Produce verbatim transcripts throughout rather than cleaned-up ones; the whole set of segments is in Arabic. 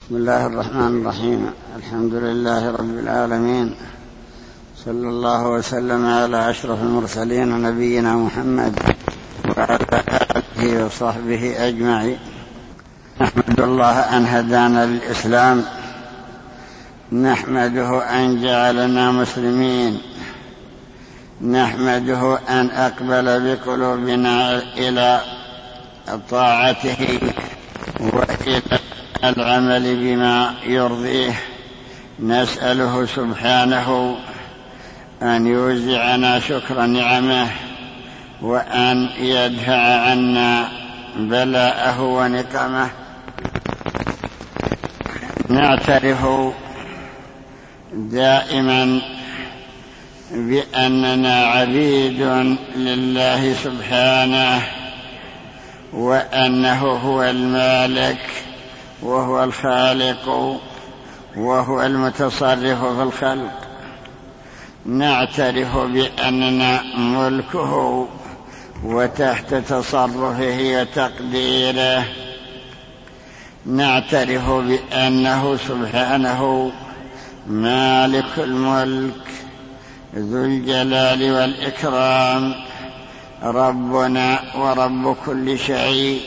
بسم الله الرحمن الرحيم. الحمد لله رب العالمين، صلى الله وسلم على أشرف المرسلين نبينا محمد وعلى آله وصحبه أجمعين. نحمد الله أن هدانا للإسلام، نحمده أن جعلنا مسلمين، نحمده أن أقبل بقلوبنا إلى طاعته وإلى العمل بما يرضيه. نسأله سبحانه أن يوزعنا شكر نعمه وأن يدفع عنا بلاءه ونقمه. نعترف دائما بأننا عبيد لله سبحانه، وأنه هو المالك وهو الخالق وهو المتصرف في الخلق. نعترف بأننا ملكه وتحت تصرفه وتقديره. نعترف بأنه سبحانه مالك الملك ذو الجلال والإكرام، ربنا ورب كل شيء،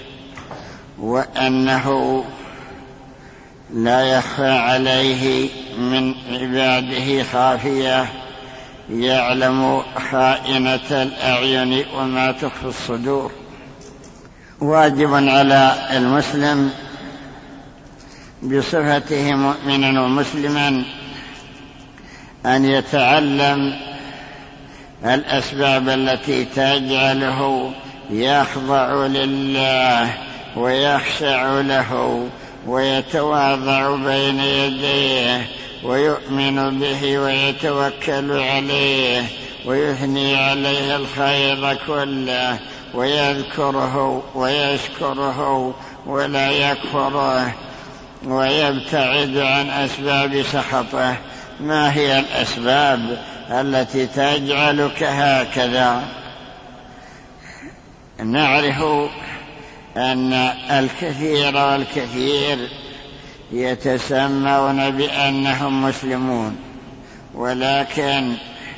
وأنه لا يخفى عليه من عباده خافية، يعلم خائنة الأعين وما تخفي الصدور. واجب على المسلم بصفته مؤمنا ومسلما أن يتعلم الأسباب التي تجعله يخضع لله ويخشع له ويتواضع بين يديه ويؤمن به ويتوكل عليه ويثني عليه الخير كله ويذكره ويشكره ولا يكفره ويبتعد عن أسباب سخطه. ما هي الأسباب التي تجعلك هكذا؟ نعرف أن الكثير والكثير يتسمون بأنهم مسلمون، ولكن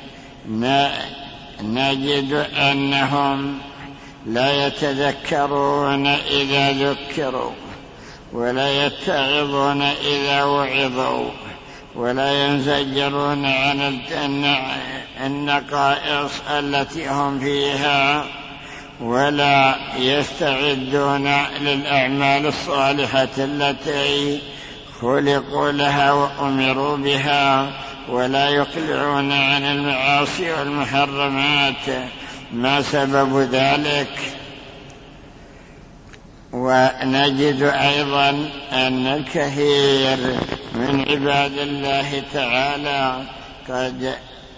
نجد أنهم لا يتذكرون إذا ذكروا، ولا يتعظون إذا وعظوا، ولا ينزجرون عن النقائص التي هم فيها، ولا يستعدون للأعمال الصالحة التي خلقوا لها وأمروا بها، ولا يقلعون عن المعاصي والمحرمات. ما سبب ذلك؟ ونجد أيضا أن الكثير من عباد الله تعالى قد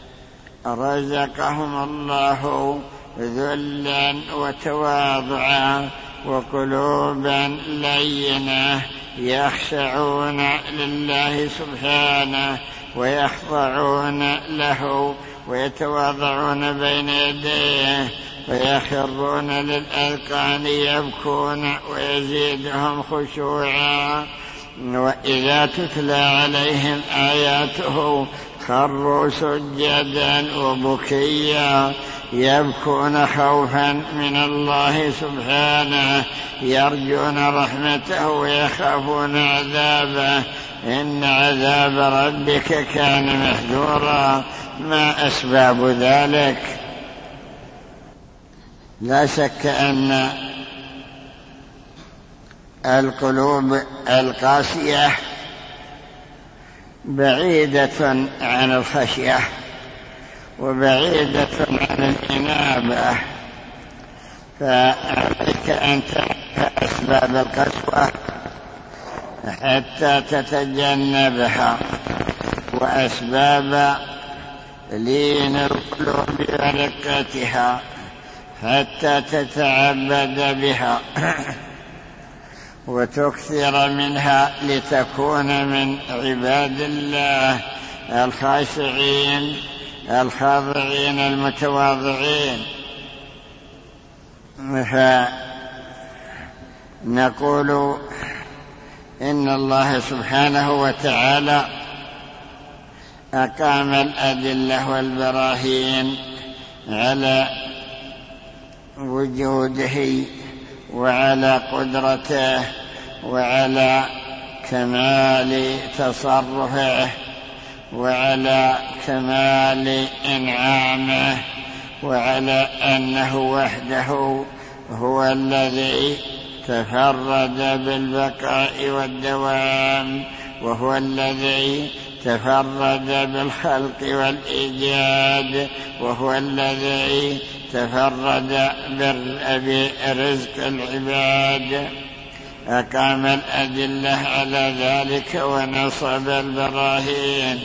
رزقهم الله ذلا وتواضعا وقلوبا لينة، يخشعون لله سبحانه ويخضعون له ويتواضعون بين يديه ويخرون للأذقان يبكون ويزيدهم خشوعا. وإذا تتلى عليهم آياته خروا سجدا وبكيا، يبكون خوفا من الله سبحانه، يرجون رحمته ويخافون عذابه. إن عذاب ربك كان محذورا. ما أسباب ذلك؟ لا شك أن القلوب القاسية بعيدة عن الخشية وبعيدة عن الإنابة، فعليك أن تعرف أسباب القسوة حتى تتجنبها، وأسباب لين القلوب ورقتها حتى تتعبد بها وتكثر منها لتكون من عباد الله الخاشعين الخاضعين المتواضعين. فنقول إن الله سبحانه وتعالى أقام الأدلة والبراهين على وجوده وعلى قدرته وعلى كمال تصرفه وعلى كمال إنعامه وعلى أنه وحده هو الذي تفرد بالبقاء والدوام، وهو الذي تفرد بالخلق والإيجاد، وهو الذي تفرد برزق العباد. أقام الأدلة على ذلك ونصب البراهين،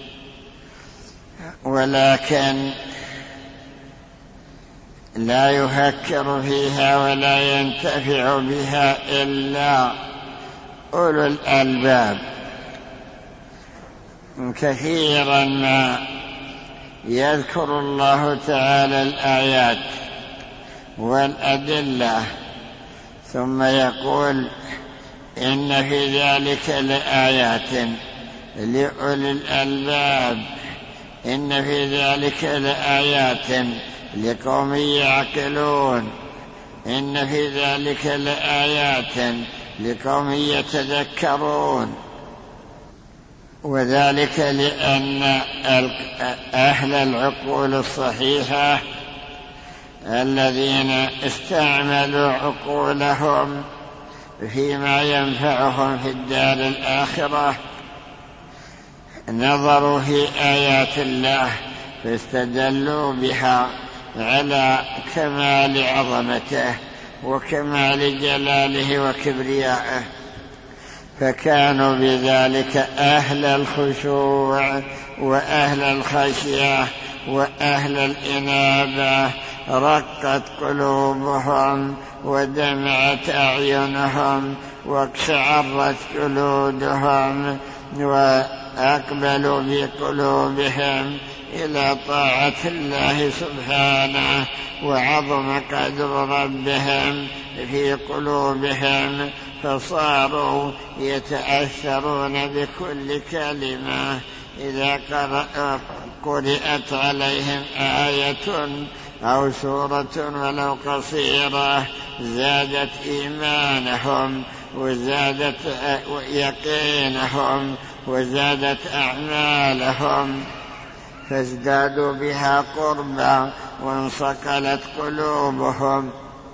ولكن لا يفكر فيها ولا ينتفع بها إلا أولو الألباب. كثيرا ما يذكر الله تعالى الآيات والأدلة ثم يقول إن في ذلك لآيات لأولي الألباب، إن في ذلك لآيات لقوم يعقلون، إن في ذلك لآيات لقوم يتذكرون. وذلك لأن أهل العقول الصحيحة الذين استعملوا عقولهم فيما ينفعهم في الدار الآخرة نظروا في آيات الله فاستدلوا بها على كمال عظمته وكمال جلاله وكبريائه، فكانوا بذلك أهل الخشوع وأهل الخشية وأهل الإنابة. رقت قلوبهم ودمعت أعينهم واقشعرت جلودهم، وأقبلوا بقلوبهم إلى طاعة الله سبحانه، وعظم قدر ربهم في قلوبهم، فصاروا يتأثرون بكل كلمة إذا قرأت عليهم آية أو سورة ولو قصيرة زادت إيمانهم وزادت يقينهم وزادت أعمالهم، فازدادوا بها قربا وانصقلت قلوبهم،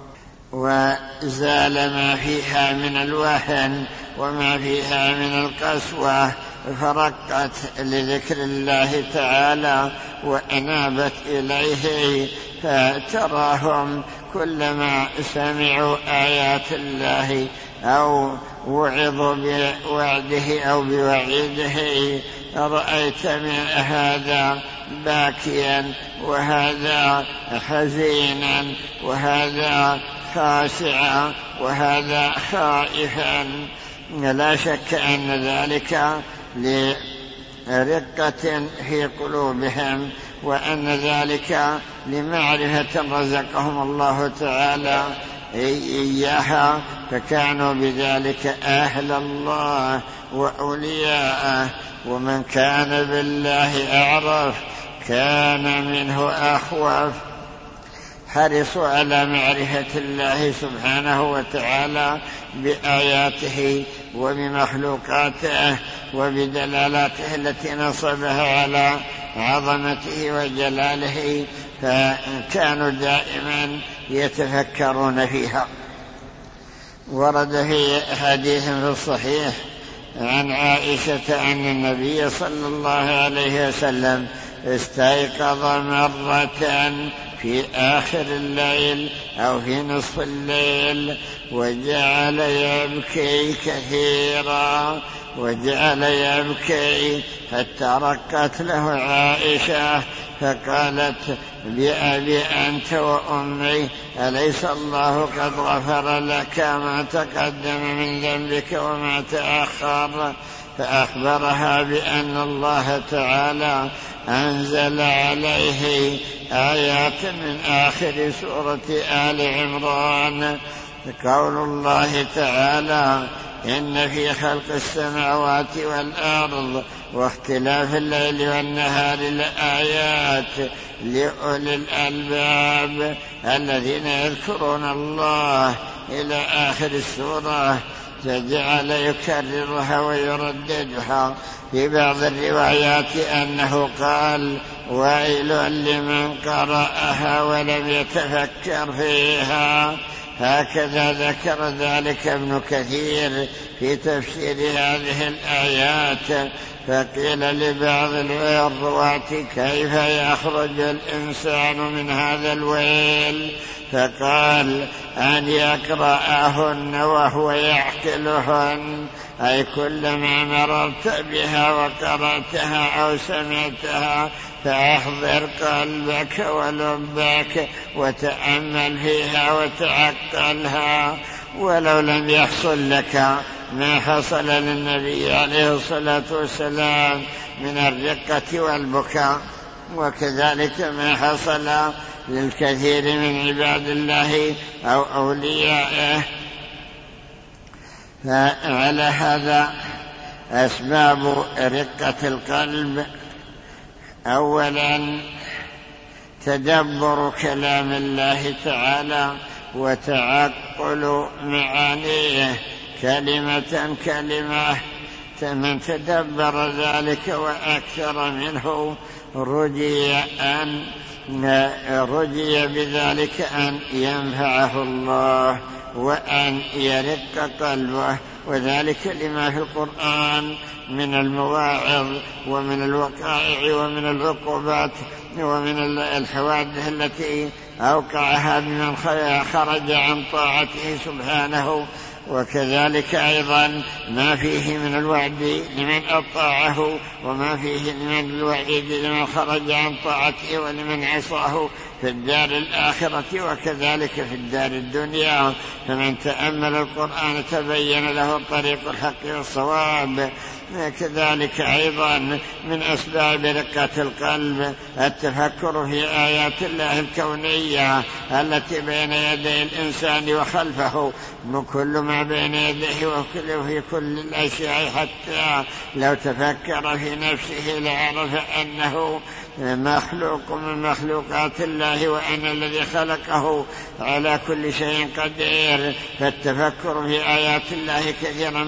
وزال ما فيها من الوهن وما فيها من القسوة، فرقت لذكر الله تعالى وأنابت إليه. فتراهم كلما سمعوا آيات الله أو وعظوا بوعده أو بوعيده رأيت من هذا باكيا وهذا حزينا وهذا خاشعا وهذا خائفا. لا شك أن ذلك لرقة في قلوبهم، وأن ذلك لمعرفة رزقهم الله تعالى إياها، فكانوا بذلك أهل الله وأولياءه. ومن كان بالله أعرف كان منه أخوف. حرصوا على معرفة الله سبحانه وتعالى بآياته وبمخلوقاته وبدلالاته التي نصبها على عظمته وجلاله، فكانوا دائما يتفكرون فيها. ورد في حديث في الصحيح عن عائشة أن النبي صلى الله عليه وسلم استيقظ مرة في آخر الليل أو في نصف الليل وجعل يبكي كثيرا وجعل يبكي حتى رقت له عائشة، فقالت بأبي أنت وأمي أليس الله قد غفر لك ما تقدم من ذنبك وما تأخر؟ فأخبرها بأن الله تعالى أنزل عليه آيات من آخر سورة آل عمران، قول الله تعالى إن في خلق السماوات والأرض واختلاف الليل والنهار لآيات لأولي الألباب الذين يذكرون الله إلى آخر السورة، فجعل يكررها ويرددها. في بعض الروايات أنه قال: ويل لمن قرأها ولم يتفكر فيها. هكذا ذكر ذلك ابن كثير في تفسير هذه الآيات. فقيل لبعض الرواة: كيف يخرج الإنسان من هذا الويل؟ فقال: أن يقرأهن وهو يعقلهن، أي كلما مررت بها وقرأتها أو سمعتها فأحضر قلبك ولبك وتأمل فيها وتعقلها. ولو لم يحصل لك ما حصل للنبي عليه الصلاة والسلام من الرقة والبكاء، وكذلك ما حصل للكثير من عباد الله أو أوليائه. فعلى هذا أسباب رقة القلب: أولا تدبر كلام الله تعالى وتعقل معانيه كلمة كلمة. من تدبر ذلك وأكثر منه رجي أن رجي بذلك أن ينفعه الله وأن يرق قلبه، وذلك لما في القرآن من المواعظ ومن الوقائع ومن العقوبات ومن الحوادث التي أوقعها بمن خرج عن طاعته سبحانه، وكذلك أيضا ما فيه من الوعد لمن أطاعه وما فيه من الوعيد لمن خرج عن طاعته ولمن عصاه في الدار الآخرة وكذلك في الدار الدنيا. فمن تأمل القرآن تبين له طريق الحق والصواب. كذلك أيضا من أسباب رقة القلب التفكر في آيات الله الكونية التي بين يدي الإنسان وخلفه، كل ما بين يديه وكل في كل الأشياء، حتى لو تفكر في نفسه لعرف أنه مخلوق من مخلوقات الله وأن الذي خلقه على كل شيء قدير. فالتفكر في آيات الله كثيرا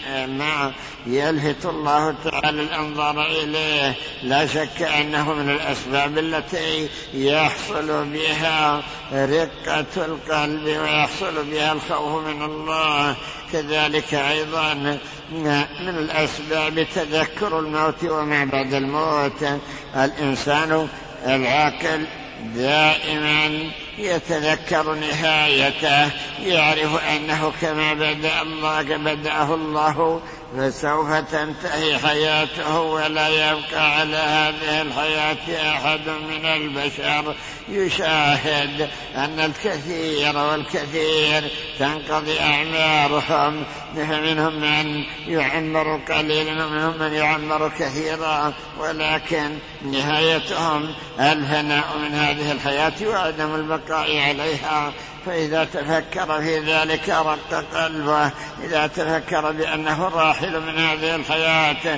ما يلفت الله تعالى الأنظار إليه. لا شك أنه من الأسباب التي يحصل بها رقة القلب ويحصل بها الخوف من الله. كذلك أيضا من الأسباب تذكر الموت وما بعد الموت. الإنسان العاقل دائما يتذكر نهايته، يعرف أنه كما بدأ الله بدأه الله فسوف تنتهي حياته، ولا يبقى على هذه الحياة أحد من البشر. يشاهد أن الكثير والكثير تنقضي أعمارهم، فمنهم من يعمر قليلا ومنهم من يعمر كثيرا، ولكن نهايتهم الفناء من هذه الحياة وعدم البقاء عليها. فإذا تفكر في ذلك رق قلبه، إذا تفكر بأنه راحل من هذه الحياة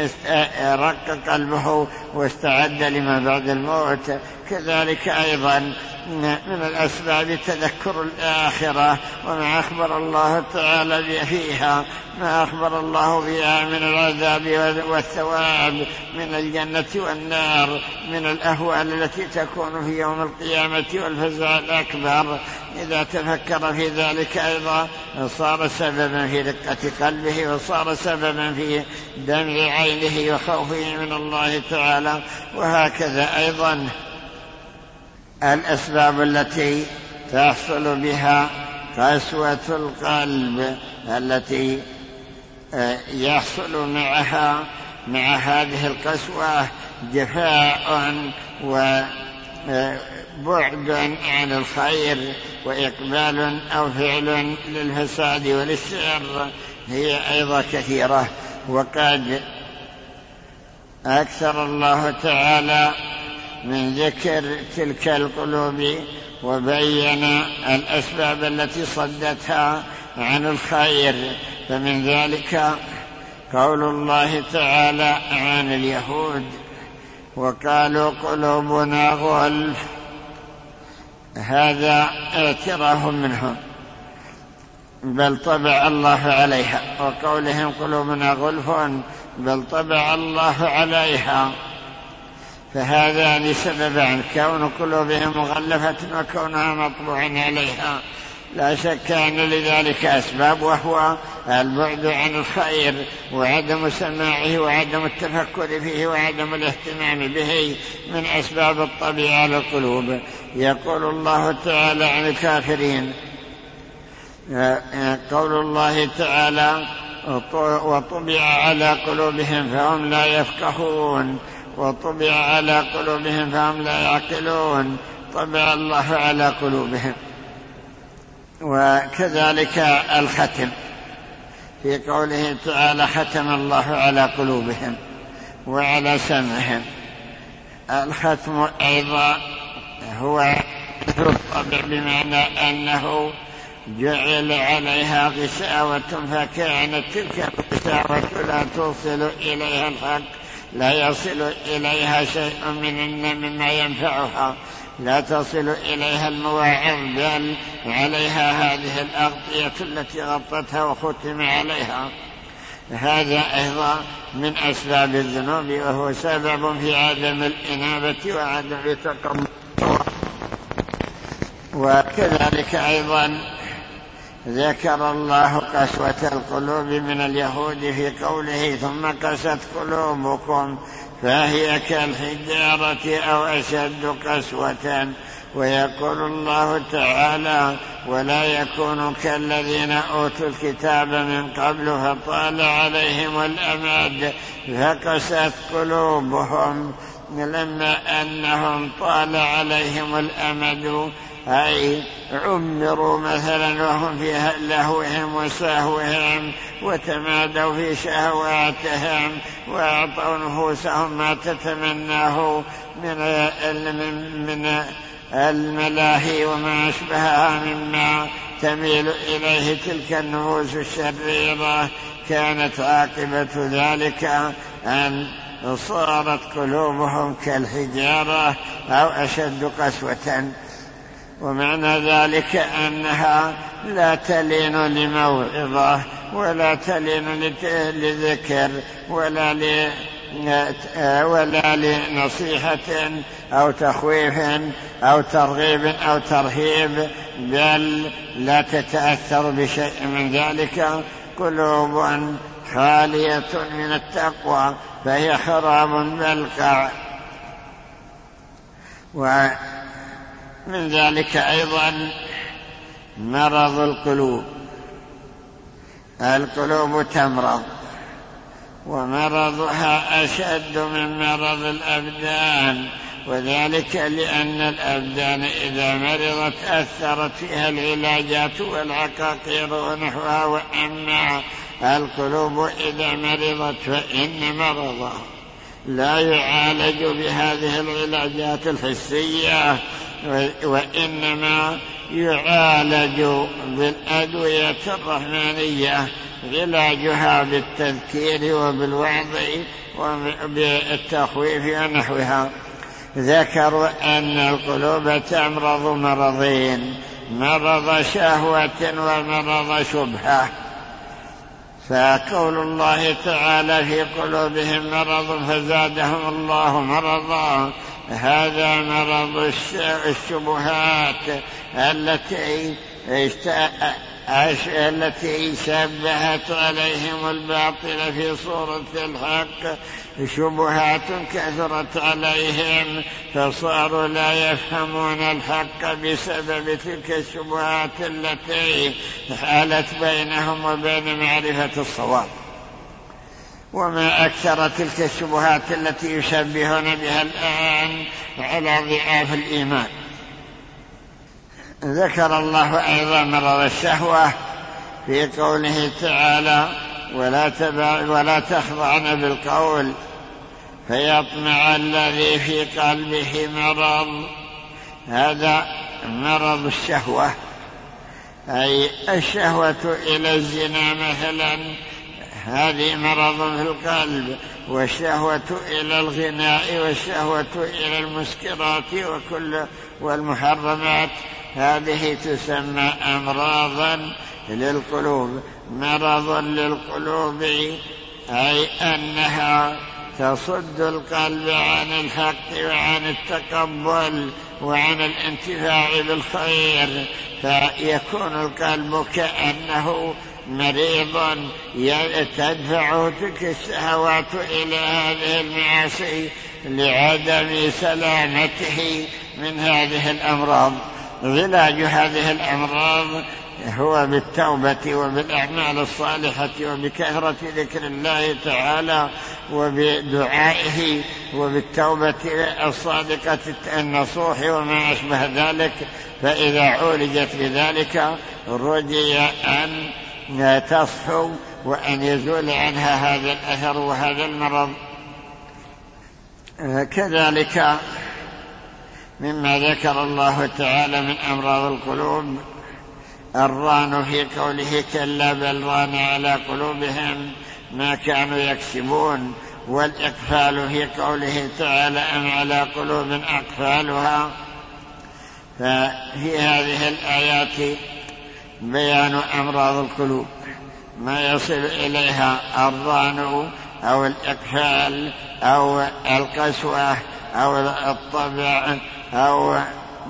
رق قلبه واستعد لما بعد الموت. كذلك أيضا من الأسباب تذكر الآخرة وما أخبر الله تعالى فيها، ما أخبر الله بها من العذاب والثواب، من الجنة والنار، من الأهوال التي تكون في يوم القيامة والفزع الأكبر. إذا تفكر في ذلك أيضا صار سببا في رقة قلبه وصار سببا في دمع عينه وخوفه من الله تعالى. وهكذا أيضا الأسباب التي تحصل بها قسوة القلب التي يحصل معها مع هذه القسوة جفاء وبعد عن الخير وإقبال أو فعل للفساد وللشر، هي أيضا كثيرة. وقد أكثر الله تعالى من ذكر تلك القلوب وبين الأسباب التي صدتها عن الخير، فمن ذلك قول الله تعالى عن اليهود وقالوا قلوبنا غلف، هذا اعتراف منهم بل طبع الله عليها، وقولهم قلوبنا غلف بل طبع الله عليها، فهذا لسببان: كون قلوبهم مغلفة وكونها مطبوع عليها. لا شك أن لذلك أسباب، وهو البعد عن الخير وعدم سماعه وعدم التفكر فيه وعدم الاهتمام به من أسباب الطبيعة على القلوب. يقول الله تعالى عن الكافرين، قول الله تعالى وطبع على قلوبهم فهم لا يفقهون، وطبع على قلوبهم فهم لا يعقلون، طبع الله على قلوبهم. وكذلك الختم في قوله تعالى ختم الله على قلوبهم وعلى سمعهم. الختم أيضا هو الطبع بمعنى أنه جعل عليها غشاوة، فكانت تلك الغشاوة لا توصل إليها الحق، لا يصل إليها شيء من مما ينفعها، لا تصل إليها المواعظ، بل عليها هذه الأغطية التي غطتها وختم عليها. هذا أيضا من أسباب الذنوب، وهو سبب في عدم الإنابة وعدم تقبل. وكذلك أيضا ذكر الله قسوة القلوب من اليهود في قوله ثم قست قلوبكم فهي كالحجارة أو أشد قسوة. ويقول الله تعالى ولا يكونوا كالذين أوتوا الكتاب من قبل فطال عليهم الأمد فقست قلوبهم، لما أنهم طال عليهم الأمد أي عمروا مثلا وهم في لهوهم وسهوهم وتمادوا في شهواتهم وأعطوا نفوسهم ما تتمناه من من الملاهي وما أشبهها مما تميل إليه تلك النفوس الشريرة. كانت عاقبة ذلك أن صارت قلوبهم كالحجارة أو أشد قسوة. ومعنى ذلك أنها لا تلين لموعظة ولا تلين لذكر ولا ل ولا لنصيحة أو تخويف أو ترغيب أو ترهيب، بل لا تتأثر بشيء من ذلك. قلوب خالية من التقوى فهي خراب بلقع. ومن ذلك أيضا مرض القلوب. القلوب تمرض، ومرضها أشد من مرض الأبدان، وذلك لأن الأبدان إذا مرضت أثرت فيها العلاجات والعقاقير ونحوها، وأما القلوب إذا مرضت فإن مرضها لا يعالج بهذه العلاجات الحسية، وإنما يعالج بالأدوية الرحمانية، علاجها بالتذكير وبالوعظ وبالتخويف ونحوها. ذكروا أن القلوب تمرض مرضين: مرض شهوة ومرض شبهة. فقول الله تعالى في قلوبهم مرض فزادهم الله مرضا، هذا مرض الشبهات التي التي شبهت عليهم الباطل في صورة الحق. شبهات كثرت عليهم فصاروا لا يفهمون الحق بسبب تلك الشبهات التي حالت بينهم وبين معرفة الصواب. وما أكثر تلك الشبهات التي يشبهون بها الآن على ضعاف الإيمان. ذكر الله أيضا مرض الشهوة في قوله تعالى ولا, ولا تخضعن بالقول فيطمع الذي في قلبه مرض. هذا مرض الشهوة أي الشهوة إلى الزنا مثلا هذه مرض في القلب، والشهوة إلى الغناء والشهوة إلى المسكرات وكل والمحرمات هذه تسمى أمراضا للقلوب. مرض للقلوب أي أنها تصد القلب عن الحق وعن التقبل وعن الانتفاع بالخير، فيكون القلب كأنه مريض تدفعه تلك الشهوات إلى هذه المعاصي لعدم سلامته من هذه الأمراض. علاج هذه الأمراض هو بالتوبة وبالأعمال الصالحة وبكثرة ذكر الله تعالى وبدعائه وبالتوبة الصادقة النصوح وما أشبه ذلك. فإذا عولجت بذلك رجي أن تصحو وأن يزول عنها هذا الأثر وهذا المرض. كذلك مما ذكر الله تعالى من أمراض القلوب الران في قوله كلا بل ران على قلوبهم ما كانوا يكسبون، والإقفال في قوله تعالى أم على قلوب أقفالها. ففي هذه الآيات بيان أمراض القلوب ما يصل إليها الران أو الإقفال أو القسوة أو الطبع أو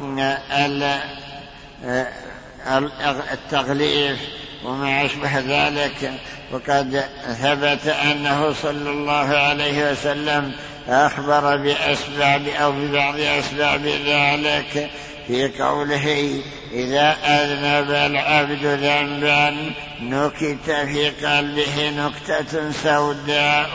التغليف وما أشبه ذلك. وقد ثبت أنه صلى الله عليه وسلم أخبر بأسباب أو ببعض أسباب ذلك في قوله إذا أذنب العبد ذنبا نكت في قلبه نكتة سوداء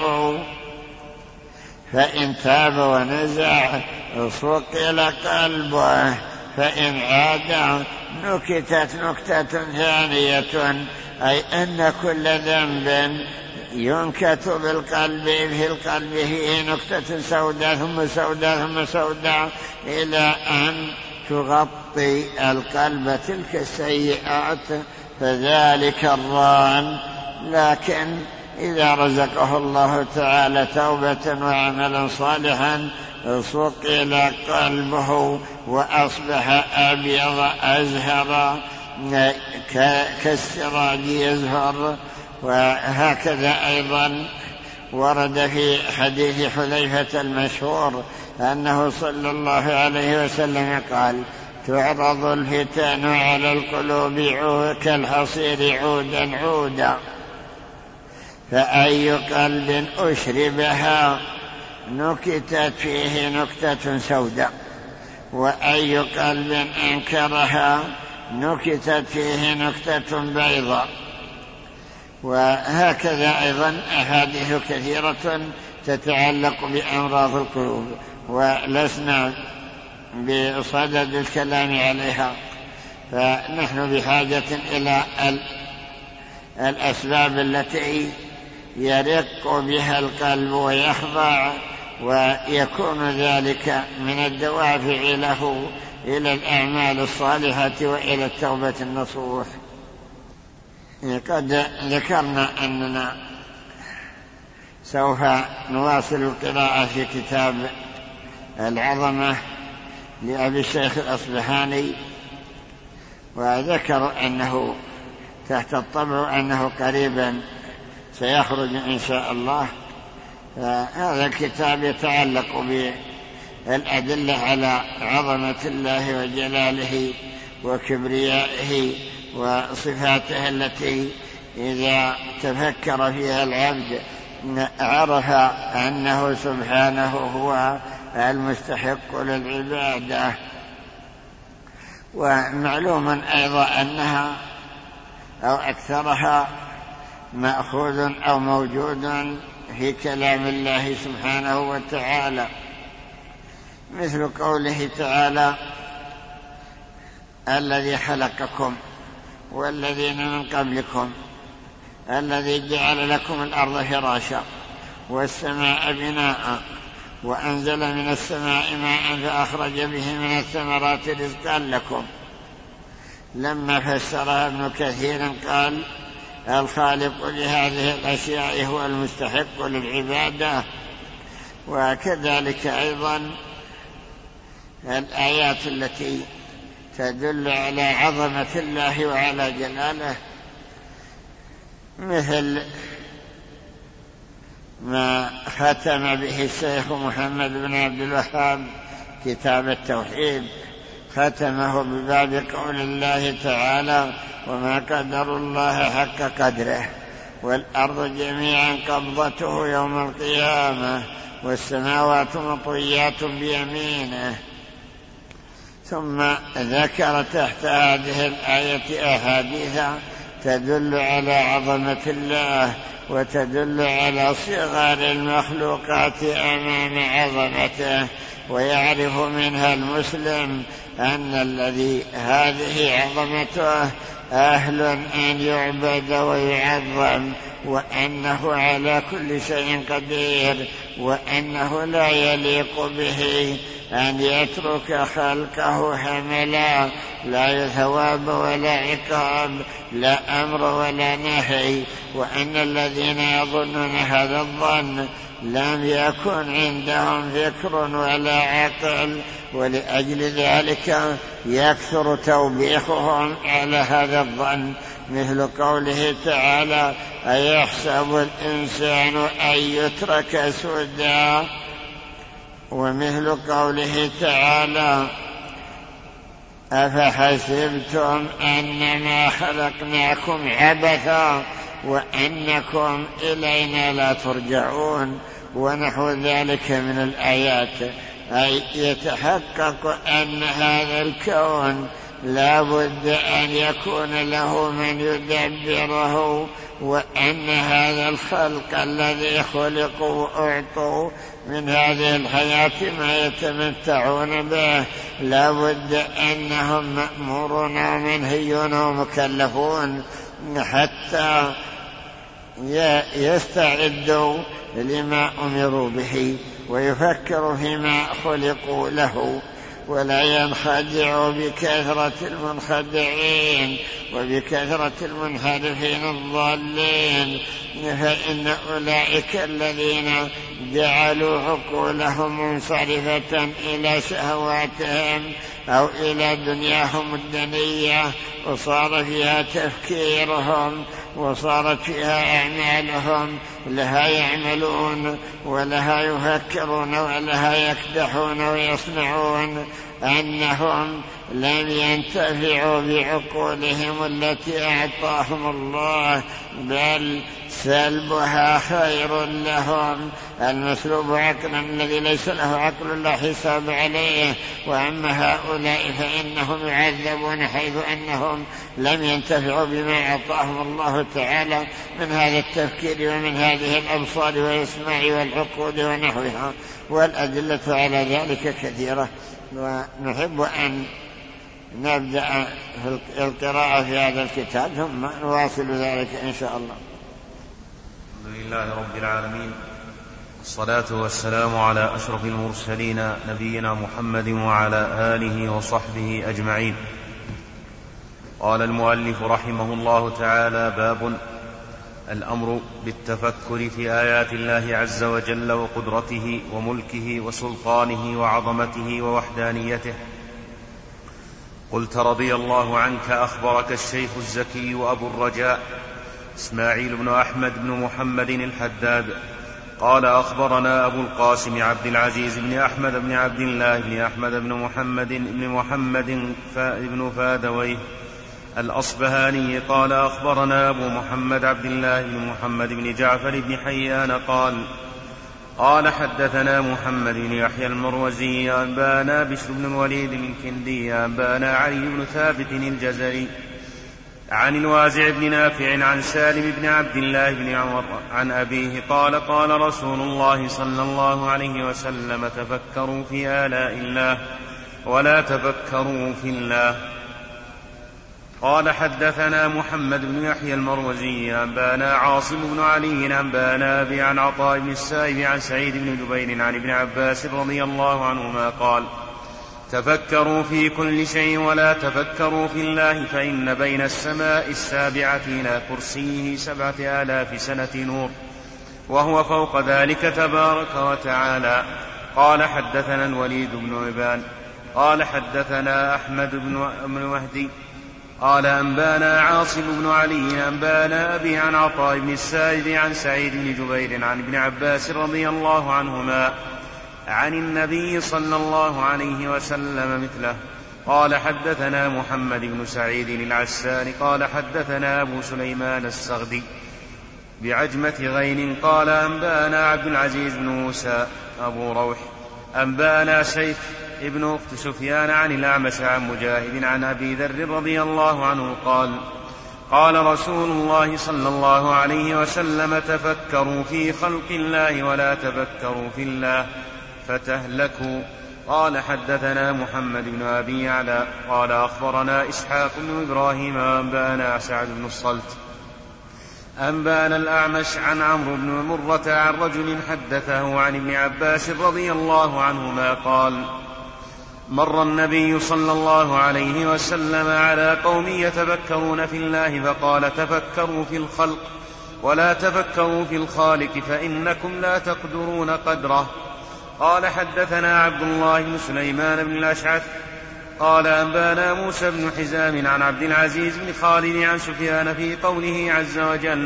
فإن تاب ونزع صقل قلبه فإن عاد نكتت نكتة ثانية، أي أن كل ذنب ينكت بالقلب في القلب فيه نكتة سوداء ثم سوداء ثم سوداء إلى أن تغطي القلب تلك السيئات، فذلك الران. لكن إذا رزقه الله تعالى توبة وعملا صالحا صقل قلبه وأصبح أبيض أزهر كالسراج يزهر. وهكذا أيضا ورد في حديث حذيفة المشهور أنه صلى الله عليه وسلم قال تعرض الفتن على القلوب كالحصير عودا عودا، فأي قلب أشربها نكتت فيه نكتة سوداء، وأي قلب أنكرها نكتت فيه نكتة بيضاء. وهكذا أيضا أحاديث كثيرة تتعلق بأمراض القلوب ولسنا بصدد الكلام عليها، فنحن بحاجة إلى الأسباب التي يرق بها القلب ويخضع، ويكون ذلك من الدوافع له إلى الأعمال الصالحة وإلى التوبة النصوح. قد ذكرنا أننا سوف نواصل القراءة في كتاب العظمة لأبي الشيخ الأصبهاني، وذكر أنه تحت الطبع أنه قريبا سيخرج إن شاء الله. هذا الكتاب يتعلق بالأدلة على عظمة الله وجلاله وكبريائه وصفاته التي إذا تفكر فيها العبد عرف أنه سبحانه هو المستحق للعبادة. ومعلوم أيضا أنها أو أكثرها مأخوذ أو موجود في كلام الله سبحانه وتعالى، مثل قوله تعالى الذي خلقكم والذين من قبلكم الذي جعل لكم الأرض فراشا والسماء بناء وأنزل من السماء ماء فأخرج به من الثمرات رزقا لكم. لما فسرها ابن كثير قال الخالق لهذه الأشياء هو المستحق للعبادة. وكذلك أيضا الآيات التي تدل على عظمة الله وعلى جلاله، مثل ما ختم به الشيخ محمد بن عبد الوهاب كتاب التوحيد، ختمه بباب قول الله تعالى وما قدر الله حق قدره والأرض جميعا قبضته يوم القيامة والسماوات مطويات بيمينه. ثم ذكر تحت هذه الآية أحاديث تدل على عظمة الله وتدل على صغار المخلوقات أمام عظمته، ويعرف منها المسلم أن الذي هذه عظمته أهل أن يعبد ويعظم، وأنه على كل شيء قدير، وأنه لا يليق به أن يترك خلقه هملا، لا ثواب ولا عقاب، لا أمر ولا نهي. وأن الذين يظنون هذا الظن لم يكن عندهم فكر ولا عقل، ولأجل ذلك يكثر توبيخهم على هذا الظن، مثل قوله تعالى أيحسب الإنسان أن يترك سدى، ومثل قوله تعالى أفحسبتم أنما خلقناكم عبثا وأنكم إلينا لا ترجعون، ونحو ذلك من الآيات. أي يتحقق أن هذا الكون لا بد أن يكون له من يدبره، وأن هذا الخلق الذي خلقوا وأعطوا من هذه الحياة ما يتمتعون به لا بد أنهم مأمورون ومنهيون ومكلفون حتى يستعدوا لما أمروا به ويفكروا فيما خلقوا له، ولا ينخدعوا بكثرة المنخدعين وبكثرة المنحرفين الضالين، فإن أولئك الذين جعلوا عقولهم منصرفة إلى شهواتهم أو إلى دنياهم الدنية، وصار فيها تفكيرهم وصارت فيها أعمالهم، لها يعملون ولها يفكرون ولها يكدحون ويصنعون، أنهم لم ينتفعوا بعقولهم التي أعطاهم الله، بل سلبها خير لهم. المسلوب عقلا الذي ليس له عقل لا حساب عليه، وأما هؤلاء فإنهم يعذبون حيث أنهم لم ينتفعوا بما أعطاهم الله تعالى من هذا التفكير ومن هذه الأبصار والإسماع والعقول ونحوها، والأدلة على ذلك كثيرة. ونحب أن نبدأ في القراءة في هذا الكتاب ثم نواصل ذلك إن شاء الله. الحمد لله رب العالمين، الصلاة والسلام على أشرف المرسلين نبينا محمد وعلى آله وصحبه أجمعين. قال المؤلف رحمه الله تعالى: باب الأمر بالتفكر في آيات الله عز وجل وقدرته وملكه وسلطانه وعظمته ووحدانيته. قلت: رضي الله عنك، أخبرك الشيخ الزكي وأبو الرجاء إسماعيل بن أحمد بن محمد الحداد قال: أخبرنا أبو القاسم عبد العزيز بن أحمد بن عبد الله بن أحمد بن محمد بن محمد بن فادويه الأصبهاني قال: أخبرنا أبو محمد عبد الله بن محمد بن جعفر بن حيان قال قال حدثنا محمد بن يحيى المروزي أنبانا بشر بن الوليد بن كندي أنبانا علي بن ثابت الجزري عن الوازع بن نافع عن سالم بن عبد الله بن عمر عن أبيه قال: قال رسول الله صلى الله عليه وسلم: تفكروا في آلاء الله ولا تفكروا في الله. قال: حدثنا محمد بن يحيى المروزي أنبانا عاصم بن علي أنبانا أبي عن عطاء بن السائب عن سعيد بن جبير عن ابن عباس رضي الله عنهما قال: تفكروا في كل شيء ولا تفكروا في الله، فإن بين السماء السابعة إلى كرسيه سبعة آلاف سنة نور، وهو فوق ذلك تبارك وتعالى. قال حدثنا الوليد بن عبان قال حدثنا أحمد بن مهدي قال أنبانا عاصم بن علي أنبانا أبي عن عطاء بن السائب عن سعيد بن جبير عن ابن عباس رضي الله عنهما عن النبي صلى الله عليه وسلم مثله. قال حدثنا محمد بن سعيد العساني قال حدثنا أبو سليمان السغدي بعجمة غين قال أنبانا عبد العزيز بن موسى أبو روح أنبانا سيف ابن أخت سفيان عن الأعمش عن مجاهد عن أبي ذر رضي الله عنه قال قال رسول الله صلى الله عليه وسلم تفكروا في خلق الله ولا تفكروا في الله فتهلكوا. قال حدثنا محمد بن أبي يعلى قال أخبرنا إسحاق بن إبراهيم أنبانا سعد بن الصلت أنبانا الأعمش عن عمرو بن مرة عن رجل حدثه عن ابن عباس رضي الله عنهما قال مر النبي صلى الله عليه وسلم على قوم يتفكرون في الله فقال تفكروا في الخلق ولا تفكروا في الخالق فإنكم لا تقدرون قدره. قال حدثنا عبد الله بن سليمان بن الأشعث قال أنبانا موسى بن حزام عن عبد العزيز بن خالد عن سفيان في قوله عز وجل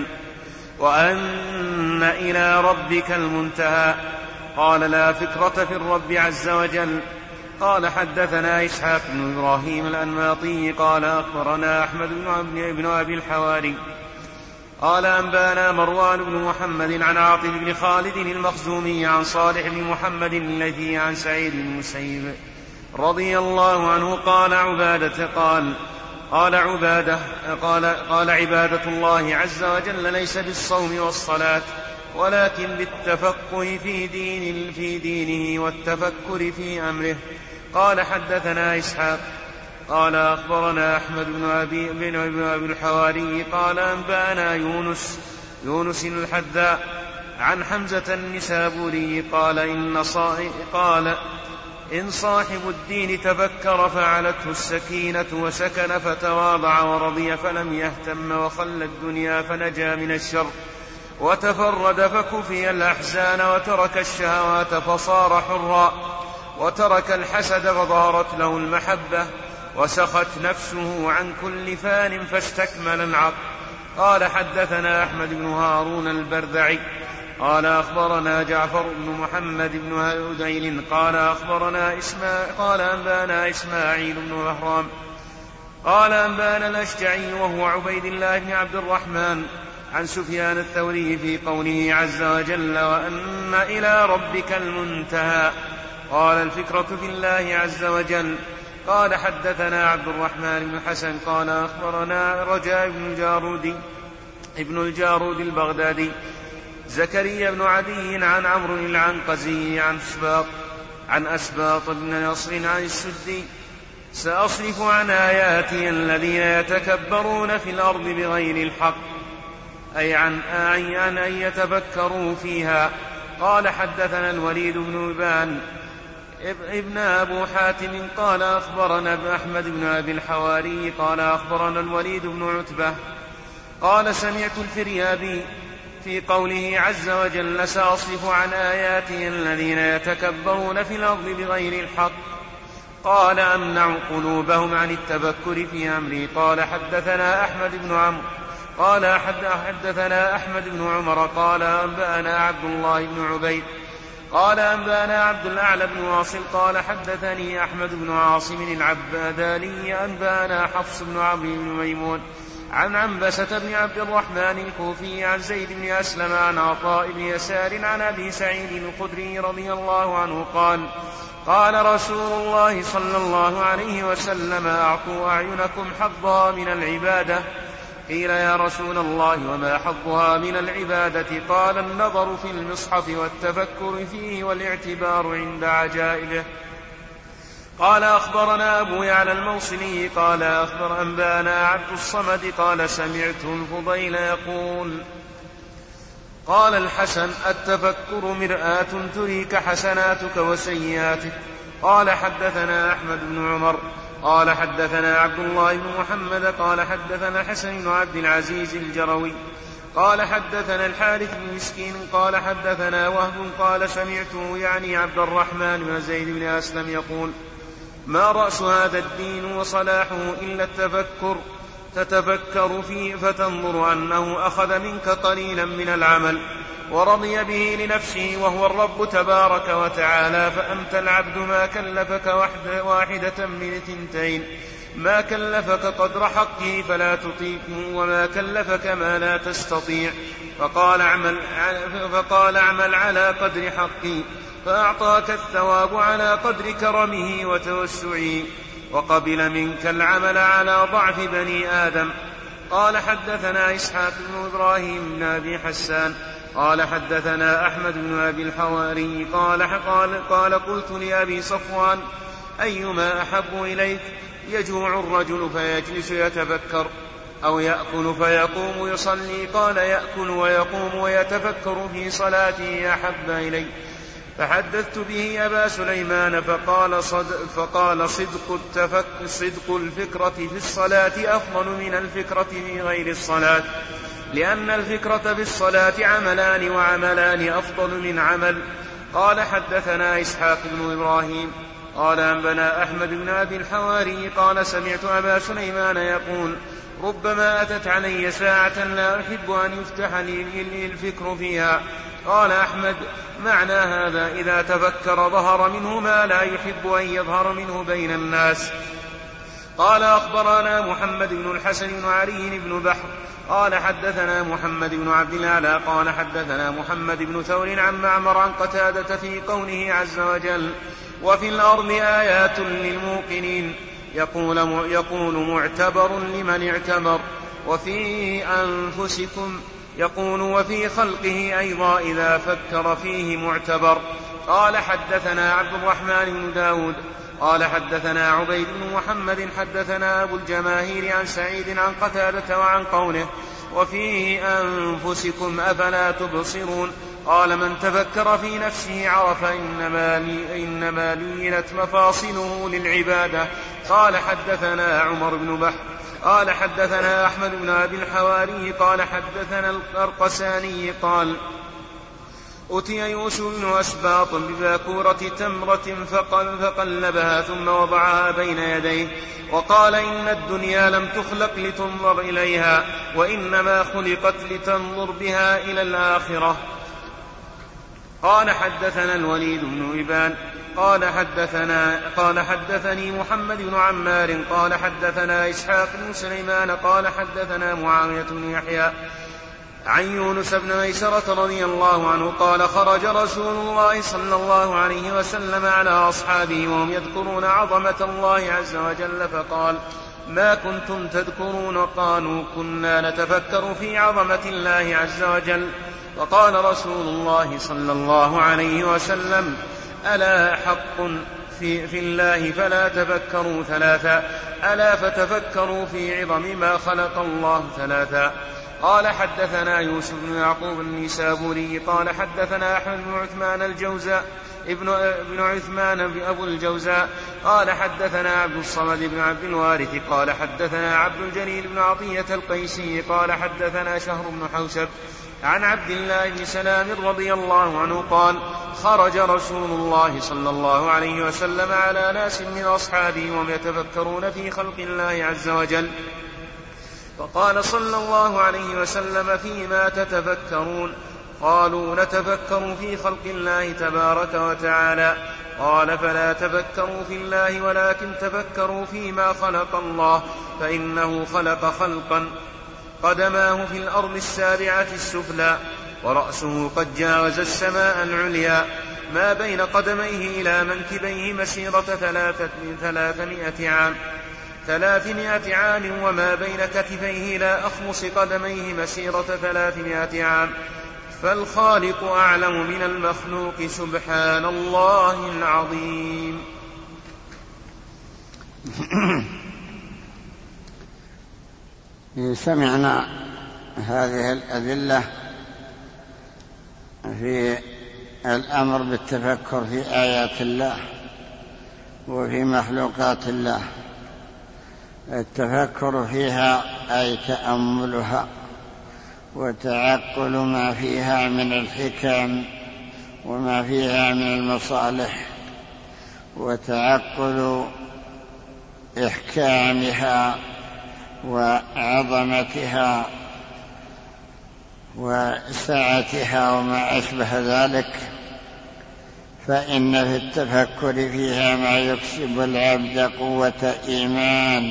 وأن إلى ربك المنتهى. قال لا فكرة في الرب عز وجل. قال حدثنا إسحاق بن إبراهيم الأنماطي قال أخبرنا أحمد بن أبي الحواري قال أنبانا مروان بن محمد عن عاطف بن خالد المخزومي عن صالح بن محمد الذي عن سعيد بن المسيب رضي الله عنه قال عبادة قال قال عبادة قال, قال عبادة الله عز وجل ليس بالصوم والصلاة ولكن بالتفقه في, دين في دينه والتفكر في أمره. قال حدثنا إسحاق قال أخبرنا أحمد بن أبي, بن أبي الحواري قال أنبانا يونس يونس الحذاء عن حمزة النسابوري قال إن, قال إن صاحب الدين تفكر فعلته السكينة وسكن فتواضع ورضي فلم يهتم وخلى الدنيا فنجا من الشر وتفرد فكفي الأحزان وترك الشهوات فصار حرا وترك الحسد فظهرت له المحبة وسخت نفسه عن كل فان فاستكمل العقل. قال حدثنا أحمد بن هارون البرذعي قال أخبرنا جعفر بن محمد بن هذيل قال أخبرنا إسماعيل قال أنبانا إسماعيل بن بهرام قال أنبانا الأشجعي وهو عبيد الله بن عبد الرحمن عن سفيان الثوري في قوله عز وجل وأن إلى ربك المنتهى. قال الفكرة في الله عز وجل. قال حدثنا عبد الرحمن بن حسن قال أخبرنا رجاء بن الجارود ابن الجارود البغدادي زكريا بن عدي عن عمرو العنقزي عن أسباط عن أسباط بن نصر عن السدي سأصرف عن آياتي الذين يتكبرون في الأرض بغير الحق أي عن أن أن يتفكروا فيها. قال حدثنا الوليد بن إبان ابن أبو حاتم قال أخبرنا أحمد بن أبي الحواري قال أخبرنا الوليد بن عتبة قال سمعت الفريابي في قوله عز وجل سأصرف عن آياتي الذين يتكبرون في الأرض بغير الحق قال أمنع قلوبهم عن التفكر في أمري. قال حدثنا أحمد بن عمرو قال حدثنا أحمد بن عمر قال أنبأنا عبد الله بن عبيد قال أنبأنا عبد الأعلى بن واصل قال حدثني أحمد بن عاصم العباداني أنبأنا حفص بن عمرو بن ميمون عن عنبسة بن عبد الرحمن الكوفي عن زيد بن أسلم عن عطاء بن يسار عن أبي سعيد الخدري رضي الله عنه قال قال رسول الله صلى الله عليه وسلم أعطوا أعينكم حظها من العبادة. قيل يا رسول الله وما حظها من العبادة؟ قال النظر في المصحف والتفكر فيه والاعتبار عند عجائبه. قال أخبرنا أبو يعلى الموصلي قال أخبر أنبانا عبد الصمد قال سمعت الفضيل يقول قال الحسن التفكر مرآة تريك حسناتك وسيئاتك قال حدثنا أحمد بن عمر قال حدثنا عبد الله بن محمد قال حدثنا الحسن بن عبد العزيز الجروي قال حدثنا الحارث بن مسكين قال حدثنا وهب قال سمعته يعني عبد الرحمن بن زيد بن أسلم يقول ما رأس هذا الدين وصلاحه إلا التفكر تتفكر فيه فتنظر أنه أخذ منك قليلا من العمل ورضي به لنفسه وهو الرب تبارك وتعالى فأنت العبد ما كلفك واحدة من اثنتين ما كلفك قدر حقه فلا تطيقه وما كلفك ما لا تستطيع فقال اعمل, فقال اعمل على قدر حقي فأعطاك الثواب على قدر كرمه وتوسعه وقبل منك العمل على ضعف بني آدم. قال حدثنا إسحاق بن إبراهيم بن أبي حسان قال حدثنا أحمد بن أبي الحواري قال, قال, قال قلت لأبي صفوان أيما أحب إليك يجوع الرجل فيجلس يتفكر أو يأكل فيقوم يصلي؟ قال يأكل ويقوم ويتفكر في صلاته أحب إلي. فحدثت به أبا سليمان فقال, صد فقال صدق, التفك صدق الفكرة في الصلاة أفضل من الفكرة في غير الصلاة لأن الفكرة في الصلاة عملان وعملان أفضل من عمل. قال حدثنا إسحاق بن إبراهيم قال أنبنا أحمد بن أبي الحواري قال سمعت أبا سليمان يقول ربما أتت علي ساعة لا أحب أن يفتح لي الفكر فيها. قال أحمد معنى هذا إذا تفكر ظهر منه ما لا يحب أن يظهر منه بين الناس. قال أخبرنا محمد بن الحسن بن علي بن بحر قال حدثنا محمد بن عبد الأعلى قال حدثنا محمد بن ثور عن معمر عن قتادة في قوله عز وجل وفي الأرض آيات للموقنين يقول, يقول معتبر لمن اعتبر وفي أنفسكم يقول وفي خلقه أيضا إذا فكر فيه معتبر. قال حدثنا عبد الرحمن بن داود قال حدثنا عبيد بن محمد حدثنا أبو الجماهير عن سعيد عن قتادة وعن قوله وفي أنفسكم أفلا تبصرون. قال من تفكر في نفسه عرف إنما, لي إنما لينت مفاصله للعبادة. قال حدثنا عمر بن بحر قال حدثنا أحمد بن أبي الحواري قال حدثنا القرقساني قال أتي يوسف بن أسباط بباكورة تمرة فقل فقلبها ثم وضعها بين يديه وقال إن الدنيا لم تخلق لتنظر إليها وإنما خلقت لتنظر بها إلى الآخرة. قال حدثنا الوليد بن إبان قال حدثنا قال حدثني محمد بن عمار قال حدثنا إسحاق بن سليمان قال حدثنا معاوية بن يحيى عن يونس بن ميسرة رضي الله عنه قال خرج رسول الله صلى الله عليه وسلم على أصحابه وهم يذكرون عظمة الله عز وجل فقال ما كنتم تذكرون؟ قالوا كنا نتفكر في عظمة الله عز وجل. وقال رسول الله صلى الله عليه وسلم ألا حق في, في الله فلا تفكروا ثلاثا ألا فتفكروا في عظم ما خلق الله ثلاثا. قال حدثنا يوسف بن يعقوب النيسابوري قال حدثنا أحمد بن عثمان الجوزاء ابن, ابن عثمان أبو الجوزاء قال حدثنا عبد الصمد بن عبد الوارث قال حدثنا عبد الجليل بن عطية القيسي قال حدثنا شهر بن حوشب عن عبد الله بن سلام رضي الله عنه قال خرج رسول الله صلى الله عليه وسلم على ناس من أصحابه وهم يتفكرون في خلق الله عز وجل فقال صلى الله عليه وسلم فيما تتفكرون؟ قالوا نتفكر في خلق الله تبارك وتعالى. قال فلا تفكروا في الله ولكن تفكروا فيما خلق الله فإنه خلق خلقا قدماه في الأرض السابعة السفلى ورأسه قد جاوز السماء العليا ما بين قدميه إلى منكبيه مسيرة ثلاثة ثلاثمائة عام ثلاثمائة عام وما بين كتفيه إلى أخمص قدميه مسيرة ثلاثمائة عام فالخالق أعلم من المخلوق سبحان الله العظيم. سمعنا هذه الأدلة في الأمر بالتفكر في آيات الله وفي مخلوقات الله. التفكر فيها أي تأملها وتعقل ما فيها من الحكم وما فيها من المصالح، وتعقل إحكامها وعظمتها وسعتها وما أشبه ذلك. فإن في التفكر فيها ما يكسب العبد قوة إيمان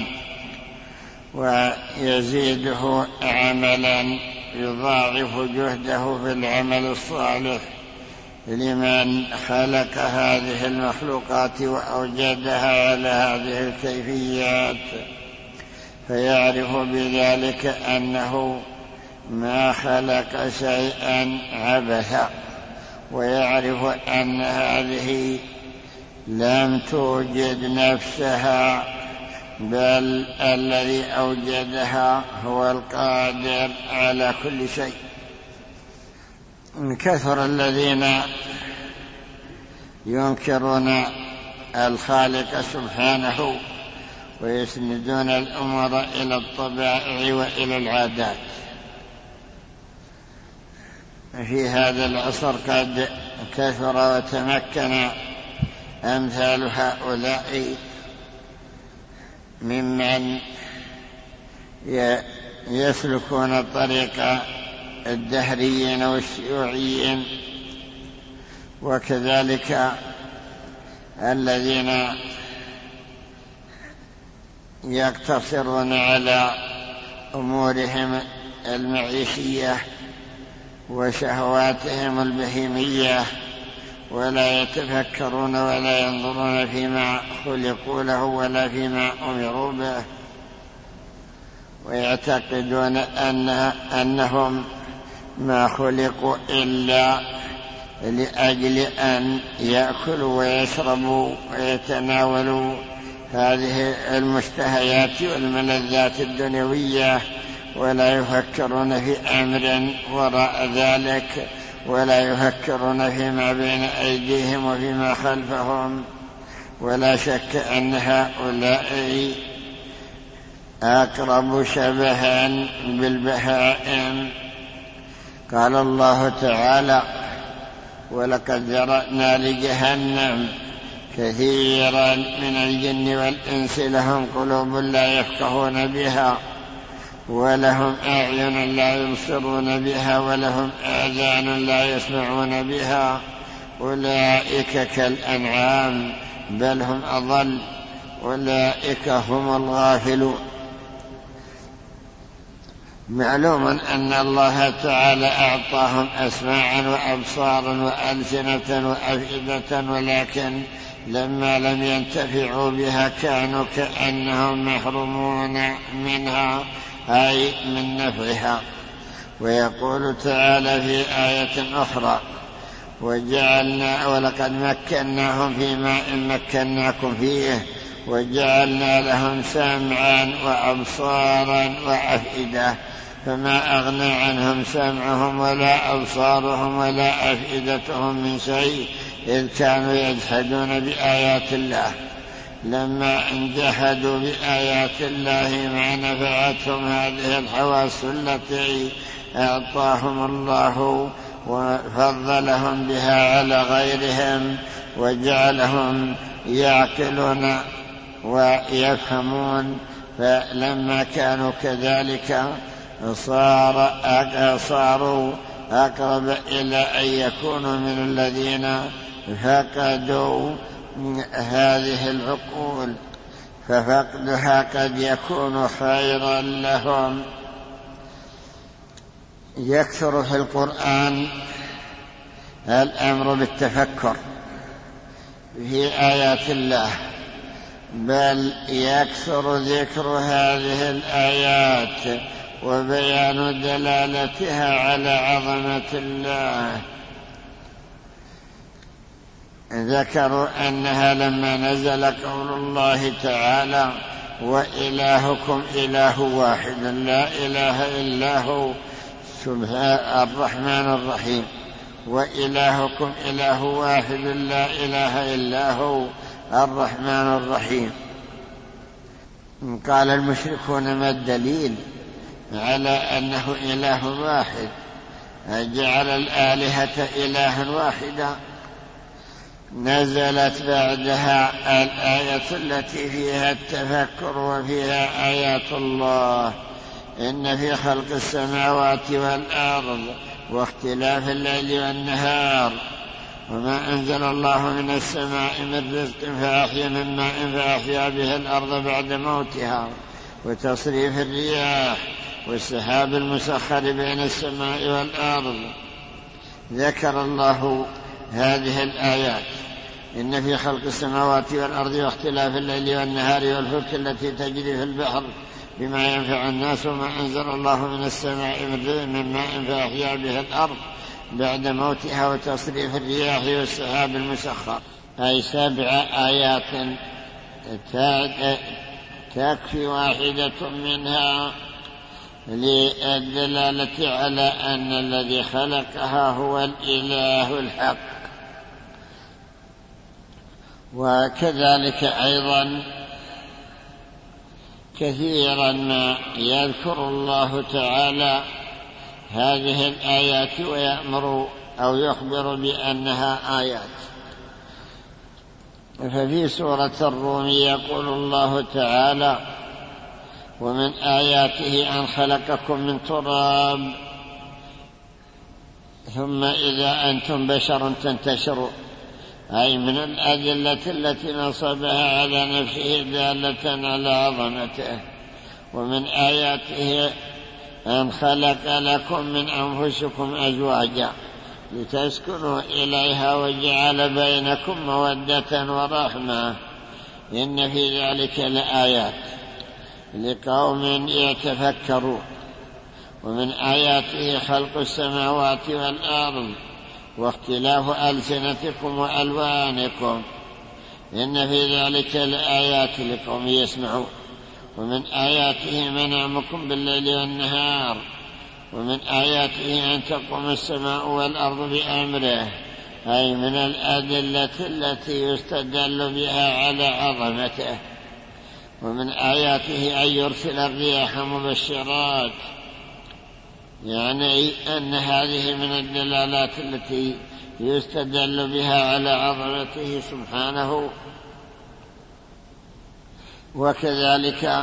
ويزيده عملا، يضاعف جهده في العمل الصالح لمن خلق هذه المخلوقات وأوجدها على هذه الكيفيات، فيعرف بذلك أنه ما خلق شيئا عبثا، ويعرف أن هذه لم توجد نفسها، بل الذي أوجدها هو القادر على كل شيء. كثر الذين ينكرون الخالق سبحانه ويسندون الأمور إلى الطبائع وإلى العادات. في هذا العصر قد كثر وتمكن أمثال هؤلاء ممن يسلكون طريق الدهريين والشيوعيين، وكذلك الذين يقتصرون على أمورهم المعيشية وشهواتهم البهيمية، ولا يتفكرون ولا ينظرون فيما خلقوا له ولا فيما أمروا به، ويعتقدون أن أنهم ما خلقوا إلا لأجل أن يأكلوا ويشربوا ويتناولوا هذه المشتهيات والملذات الدنيوية، ولا يفكرون في أمر وراء ذلك، ولا يفكرون فيما بين أيديهم وفيما خلفهم. ولا شك أن هؤلاء أقرب شبها بالبهائم. قال الله تعالى: ولقد ذرأنا لجهنم كثيرا من الجن والإنس لهم قلوب لا يفقهون بها ولهم أعين لا يبصرون بها ولهم آذان لا يسمعون بها أولئك كالأنعام بل هم أضل أولئك هم الغافلون. معلوم أن الله تعالى أعطاهم أسماعا وأبصارا وألسنة وأفئدة، ولكن لما لم ينتفعوا بها كانوا كأنهم محرومون منها أي من نفعها. ويقول تعالى في آية أخرى: وجعلنا ولقد مكناهم في ماء مكناكم فيه وجعلنا لهم سمعا وأبصارا وأفئدة فما أغنى عنهم سمعهم ولا أبصارهم ولا أفئدتهم من شيء إذ كانوا يجحدون بآيات الله. لما انجحدوا بآيات الله ما نفعتهم هذه الحواس التي أعطاهم الله وفضلهم بها على غيرهم وجعلهم يعقلون ويفهمون. فلما كانوا كذلك صار صاروا أقرب إلى أن يكونوا من الذين فقدوا هذه العقول، ففقدها قد يكون خيرا لهم. يكثر في القرآن الأمر بالتفكر في آيات الله، بل يكثر ذكر هذه الآيات وبيان دلالتها على عظمة الله. ذكروا أنها لما نزل قول الله تعالى: وإلهكم إله واحد لا إله إلا هو سبحانه الرحمن الرحيم، وإلهكم إله واحد لا إله إلا هو الرحمن الرحيم. قال المشركون: ما الدليل على أنه إله واحد؟ جعل الآلهة إلها واحدا. نزلت بعدها الآية التي فيها التفكر وفيها آيات الله: إن في خلق السماوات والأرض واختلاف الليل والنهار وما أنزل الله من السماء من رزق فأحيا من ماء فأحيا به الأرض بعد موتها وتصريف الرياح والسحاب المسخر بين السماء والأرض. ذكر الله هذه الآيات: إن في خلق السماوات والأرض واختلاف الليل والنهار والفلك التي تجري في البحر بما ينفع الناس وما أنزل الله من السماء من ماء فأحيا به الأرض بعد موتها وتصريف الرياح والسحاب المسخر. أي سبع آيات تكفي واحدة منها للدلالة على أن الذي خلقها هو الإله الحق. وكذلك أيضا كثيرا ما يذكر الله تعالى هذه الآيات ويأمر أو يخبر بأنها آيات. ففي سورة الروم يقول الله تعالى: ومن آياته أن خلقكم من تراب ثم إذا أنتم بشر تنتشرون. أي من الأدلة التي نصبها على نفسه دالة على عظمته. ومن آياته أن خلق لكم من أنفسكم أزواجا لتسكنوا إليها وجعل بينكم مودة ورحمة إن في ذلك لآيات لقوم يتفكرون. ومن آياته خلق السماوات والأرض واختلاف ألسنتكم وألوانكم إن في ذلك لآيات لقوم يسمعون. ومن آياته منامكم بالليل والنهار. ومن آياته أن تقوم السماء والأرض بأمره. أي من الأدلة التي يستدل بها على عظمته. ومن آياته أن يرسل الرياح مبشرات، يعني أن هذه من الدلالات التي يستدل بها على عظمته سبحانه. وكذلك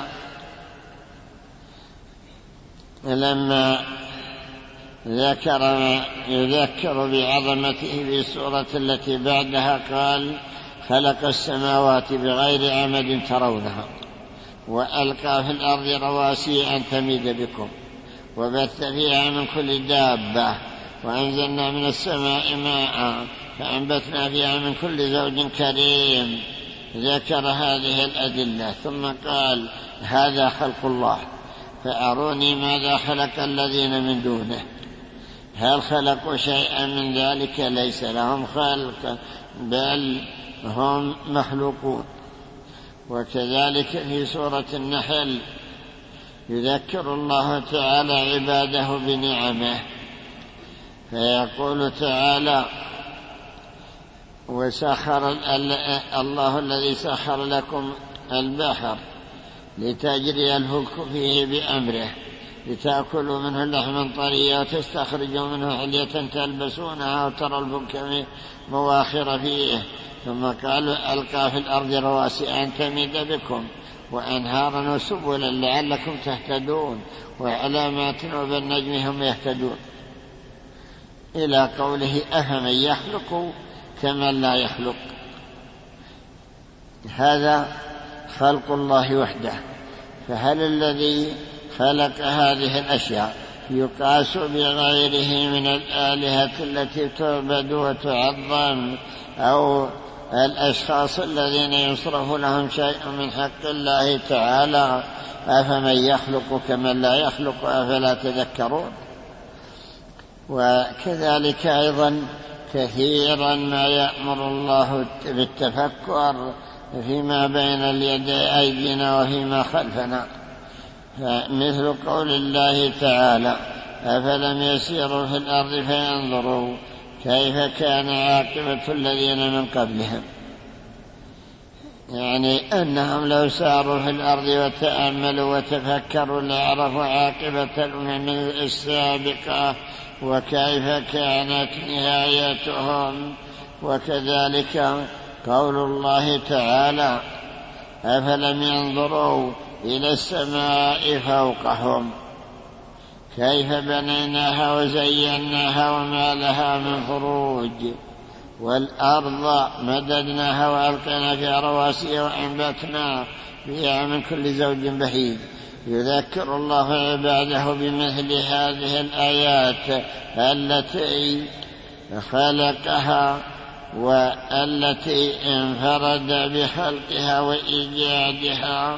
لما ذكر ما يذكر بعظمته في السورة التي بعدها قال: خلق السماوات بغير عمد ترونها وألقى في الأرض رواسي أن تميد بكم وبث فيها من كل دابة وأنزلنا من السماء ماء فأنبتنا فيها من كل زوج كريم. ذكر هذه الأدلة ثم قال: هذا خلق الله فأروني ماذا خلق الذين من دونه. هل خلقوا شيئا من ذلك؟ ليس لهم خلق بل هم مخلوقون. وكذلك في سورة النحل يذكر الله تعالى عباده بنعمه فيقول تعالى: وسخر الله الذي سخر لكم البحر لتجري الفلك فيه بأمره لتأكلوا منه لحما طريا وتستخرجوا منه حلية تلبسونها وترى الفلك مواخر فيه. ثم قالوا: ألقى في الأرض رواسي أن تميد بكم وأنهارا وسبلا لعلكم تهتدون وعلامات وبالنجم هم يهتدون، إلى قوله: أفمن يخلق كمن لا يخلق. هذا خلق الله وحده. فهل الذي خلق هذه الأشياء يقاس بغيره من الآلهة التي تعبد وتعظم أو الأشخاص الذين يصرف لهم شيء من حق الله تعالى؟ أفمن يخلق كمن لا يخلق أفلا تذكرون. وكذلك أيضا كثيرا ما يأمر الله بالتفكر فيما بين اليدي أيدينا وفيما خلفنا، مثل قول الله تعالى: أفلم يسيروا في الأرض فينظروا كيف كان عاقبة الذين من قبلهم. يعني أنهم لو ساروا في الأرض وتأملوا وتفكروا ليعرفوا عاقبة الأمم السابقة وكيف كانت نهايتهم. وكذلك قول الله تعالى: أفلم ينظروا إلى السماء فوقهم كيف بنيناها وزيناها وما لها من فروج، والأرض مددناها وألقينا فيها رواسي وأنبتنا فيها من كل زوج بهيج. يذكر الله عباده بمثل هذه الآيات التي خلقها والتي انفرد بخلقها وإيجادها.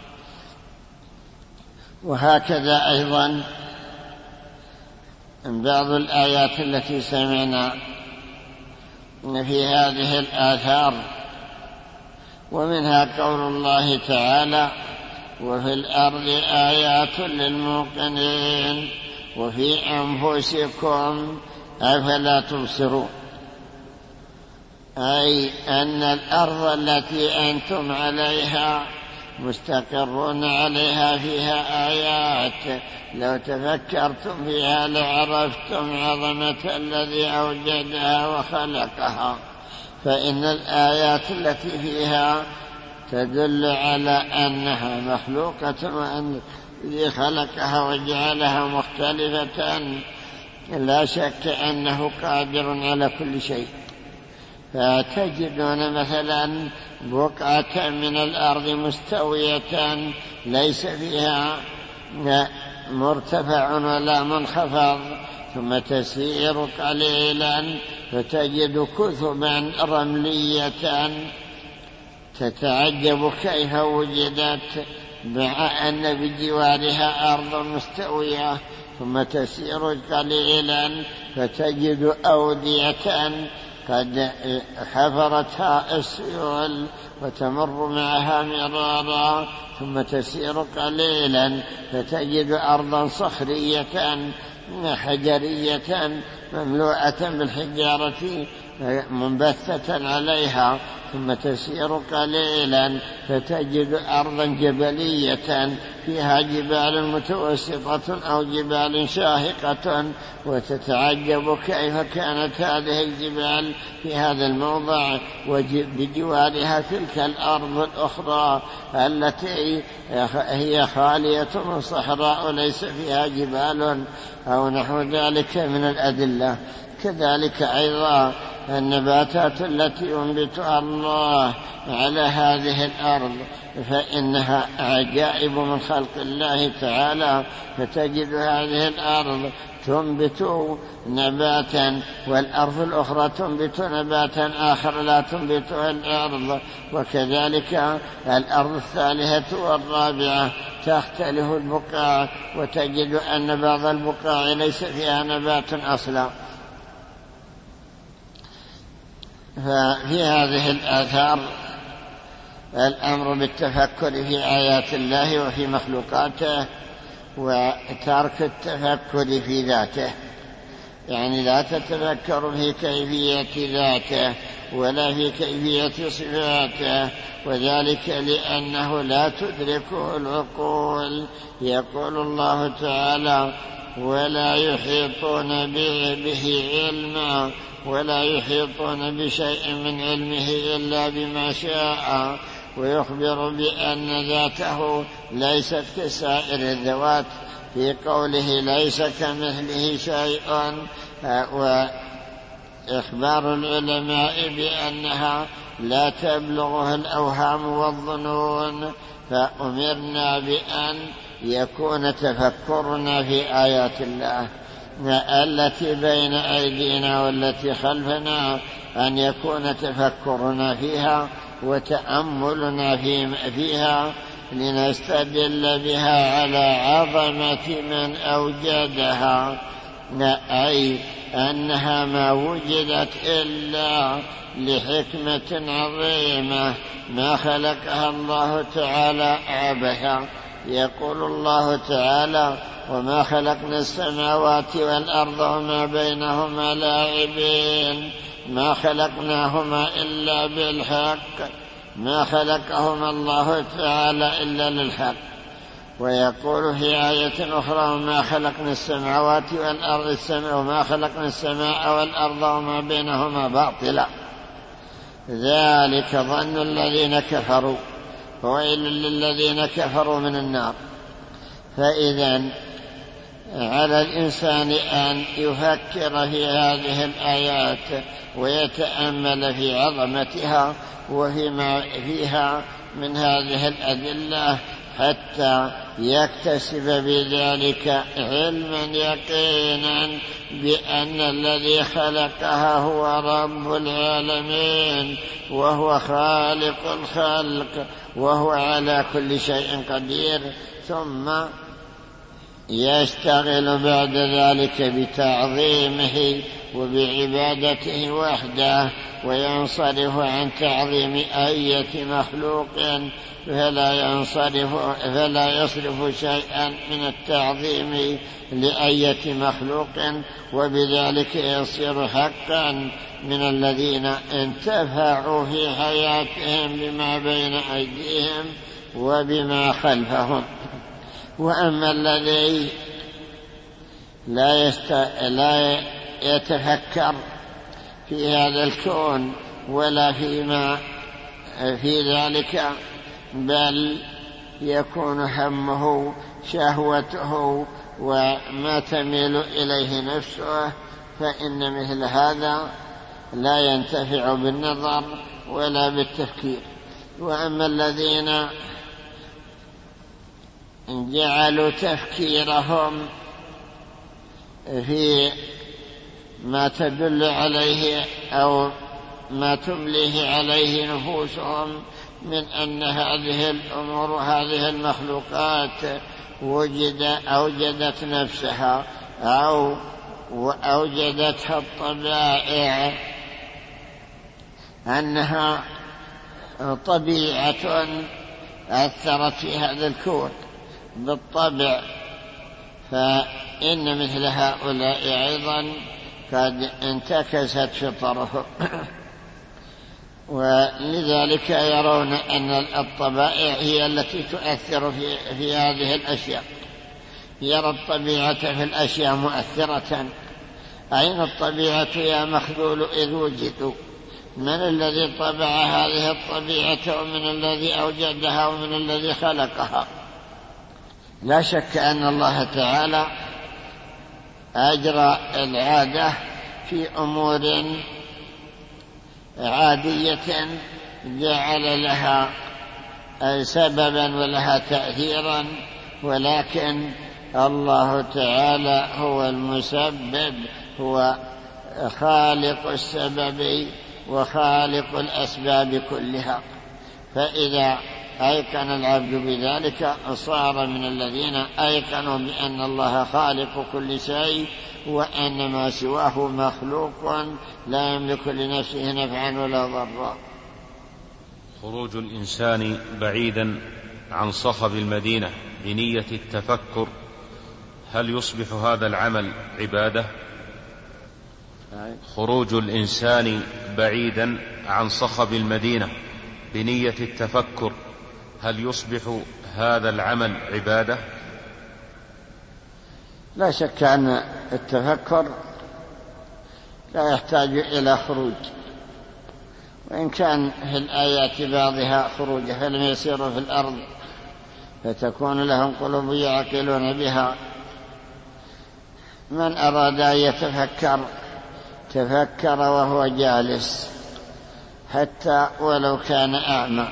وهكذا أيضا بعض الآيات التي سمعنا في هذه الآثار، ومنها قول الله تعالى: وفي الأرض آيات للموقنين وفي أنفسكم أفلا تبصرون. أي أن الأرض التي أنتم عليها مستقرون عليها فيها آيات، لو تفكرتم فيها لعرفتم عظمة الذي أوجدها وخلقها. فإن الآيات التي فيها تدل على أنها مخلوقة وأن الذي خلقها وجعلها مختلفة لا شك أنه قادر على كل شيء. فتجدون مثلا بقعة من الأرض مستوية ليس فيها مرتفع ولا منخفض، ثم تسير قليلا فتجد كثبا رملية تتعجب كيف وجدت، مع أن بجوارها أرض مستوية. ثم تسير قليلا فتجد أودية قد حفرتها السيول وتمر معها مرارا. ثم تسير قليلا فتجد أرضا صخرية حجرية مملوءة بالحجارة منبثة عليها. ثم تسير قليلا فتجد أرضا جبلية فيها جبال متوسطة أو جبال شاهقة، وتتعجب كيف كانت هذه الجبال في هذا الموضع وبجوارها تلك الأرض الأخرى التي هي خالية صحراء ليس فيها جبال أو نحو ذلك من الأدلة. كذلك أيضا النباتات التي ينبتها الله على هذه الأرض فإنها عجائب من خلق الله تعالى. فتجد هذه الأرض تنبت نباتا والأرض الأخرى تنبت نباتا آخر لا تنبته الأرض، وكذلك الأرض الثالثة والرابعة تختلف البقاع، وتجد أن بعض البقاع ليس فيها نبات أصلا. ففي هذه الآثار الأمر بالتفكر في آيات الله وفي مخلوقاته، وترك التفكر في ذاته، يعني لا تتفكر في كيفية ذاته ولا في كيفية صفاته، وذلك لأنه لا تدركه العقول. يقول الله تعالى: ولا يحيطون به علما ولا يحيطون بشيء من علمه إلا بما شاء. ويخبر بأن ذاته ليست كسائر الذوات في قوله ليس كمثله شيء، وإخبار العلماء بأنها لا تبلغه الأوهام والظنون. فأمرنا بأن يكون تفكرنا في آيات الله التي بين أيدينا والتي خلفنا، أن يكون تفكرنا فيها وتأملنا فيها لنستدل بها على عظمة من أوجدها، أي أنها ما وجدت إلا لحكمة عظيمة ما خلقها الله تعالى عبثا. يقول الله تعالى: وما خلقنا السماوات والأرض وما بينهما لاعبين، ما خلقناهما إلا بالحق ما خلقهما الله تعالى إلا للحق. ويقول في آية أخرى وما خلقنا السماوات والأرض السماء وما خلقنا السماء والأرض وما بينهما باطلا ذلك ظن الذين كفروا فويل للذين كفروا من النار. فإذا على الإنسان أن يفكر في هذه الآيات ويتأمل في عظمتها وفيما فيها من هذه الأدلة حتى يكتسب بذلك علما يقينا بأن الذي خلقها هو رب العالمين وهو خالق الخلق وهو على كل شيء قدير. ثم يشتغل بعد ذلك بتعظيمه وبعبادته وحده وينصرف عن تعظيم أية مخلوق فلا ينصرف فلا يصرف شيئا من التعظيم لأية مخلوق وبذلك يصير حقا من الذين انتفعوا في حياتهم بما بين أيديهم وبما خلفهم. وأما الذي لا, يست... لا يتفكر في هذا الكون ولا فيما في ذلك بل يكون همه شهوته وما تميل إليه نفسه فإن مثل هذا لا ينتفع بالنظر ولا بالتفكير. وأما الذين جعلوا تفكيرهم في ما تدل عليه أو ما تمليه عليه نفوسهم من أن هذه الأمور هذه المخلوقات وجد أوجدت نفسها أو أوجدتها الطبائع أنها طبيعة أثرت في هذا الكون بالطبع، فإن مثل هؤلاء أيضا قد انتكست فطرهم ولذلك يرون أن الطبائع هي التي تؤثر في, في هذه الأشياء. يرى الطبيعة في الأشياء مؤثرة. أين الطبيعة يا مخذول إذ وجدوا؟ من الذي طبع هذه الطبيعة ومن الذي أوجدها ومن الذي خلقها؟ لا شك أن الله تعالى أجرى العادة في أمور عادية جعل لها سببا ولها تأثيرا، ولكن الله تعالى هو المسبب، هو خالق السبب وخالق الأسباب كلها. فإذا أيقن العبد بذلك صار من الذين أيقنوا بأن الله خالق كل شيء وأن ما سواه مخلوق لا يملك لنفسه نفعا ولا ضرا. خروج الإنسان بعيدا عن صخب المدينة بنية التفكر، هل يصبح هذا العمل عبادة؟ خروج الإنسان بعيدا عن صخب المدينة بنية التفكر، هل يصبح هذا العمل عبادة؟ لا شك أن التفكر لا يحتاج إلى خروج، وإن كان في الآيات بعضها خروج، فلم يسيروا في الأرض فتكون لهم قلوب يعقلون بها. من أراد أن يتفكر تفكر وهو جالس، حتى ولو كان أعمى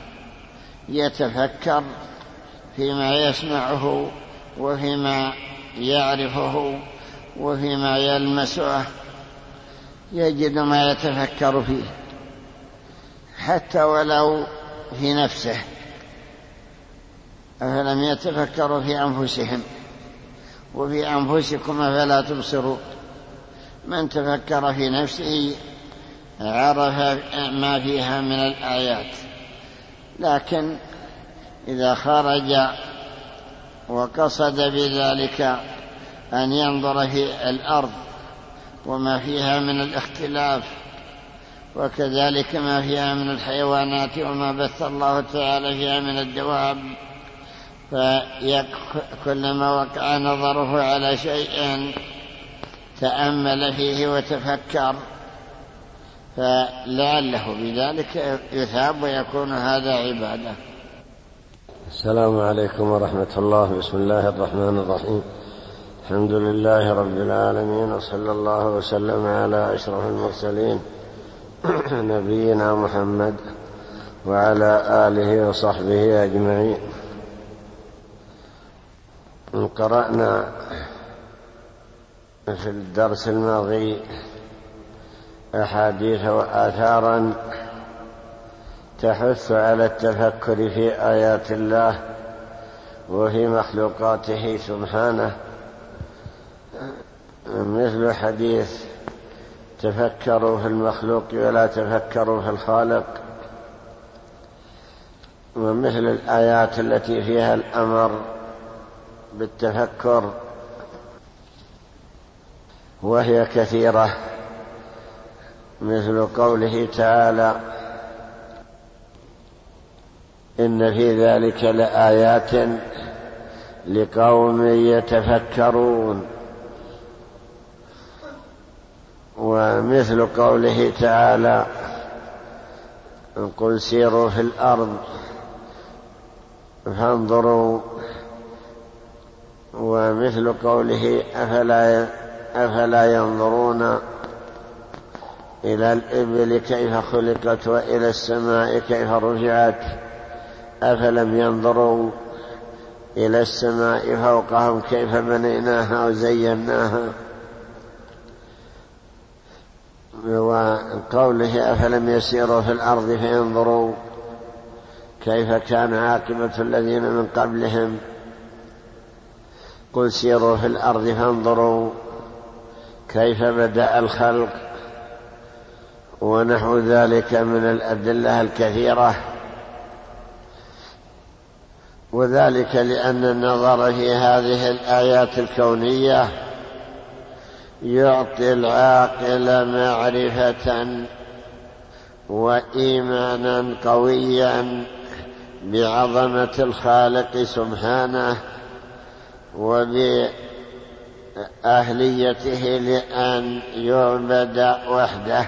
يتفكر فيما يسمعه وفيما يعرفه وفيما يلمسه، يجد ما يتفكر فيه حتى ولو في نفسه. أفلم يتفكروا في أنفسهم وفي أنفسكم فلا تبصروا. من تفكر في نفسه عرف ما فيها من الآيات، لكن إذا خرج وقصد بذلك أن ينظر في الأرض وما فيها من الاختلاف وكذلك ما فيها من الحيوانات وما بث الله تعالى فيها من الدواب. فكلما وقع نظره على شيء تأمل فيه وتفكر، فلعله بذلك يثاب ويكون هذا عبادة. السلام عليكم ورحمة الله. بسم الله الرحمن الرحيم. الحمد لله رب العالمين، وصلى الله وسلم على أشرف المرسلين نبينا محمد وعلى آله وصحبه أجمعين. قرأنا في الدرس الماضي أحاديث وآثارا تحث على التفكر في آيات الله وفي مخلوقاته سبحانه، مثل حديث تفكروا في المخلوق ولا تفكروا في الخالق، ومثل الآيات التي فيها الأمر بالتفكر وهي كثيرة، مثل قوله تعالى: إن في ذلك لآيات لقوم يتفكرون. ومثل قوله تعالى: قل سيروا في الأرض فانظروا. ومثل قوله: أفلا, أفلا ينظرون إلى الإبل كيف خلقت وإلى السماء كيف رفعت أفلم ينظروا إلى السماء فوقهم كيف بنيناها وزيناها. وقوله: أفلم يسيروا في الأرض فينظروا كيف كان عاقبة الذين من قبلهم. قل سيروا في الأرض فانظروا كيف بدأ الخلق، ونحو ذلك من الأدلة الكثيرة. وذلك لأن النظر في هذه الآيات الكونية يعطي العاقل معرفة وإيمانا قويا بعظمة الخالق سبحانه وبأهليته لأن يعبد وحده.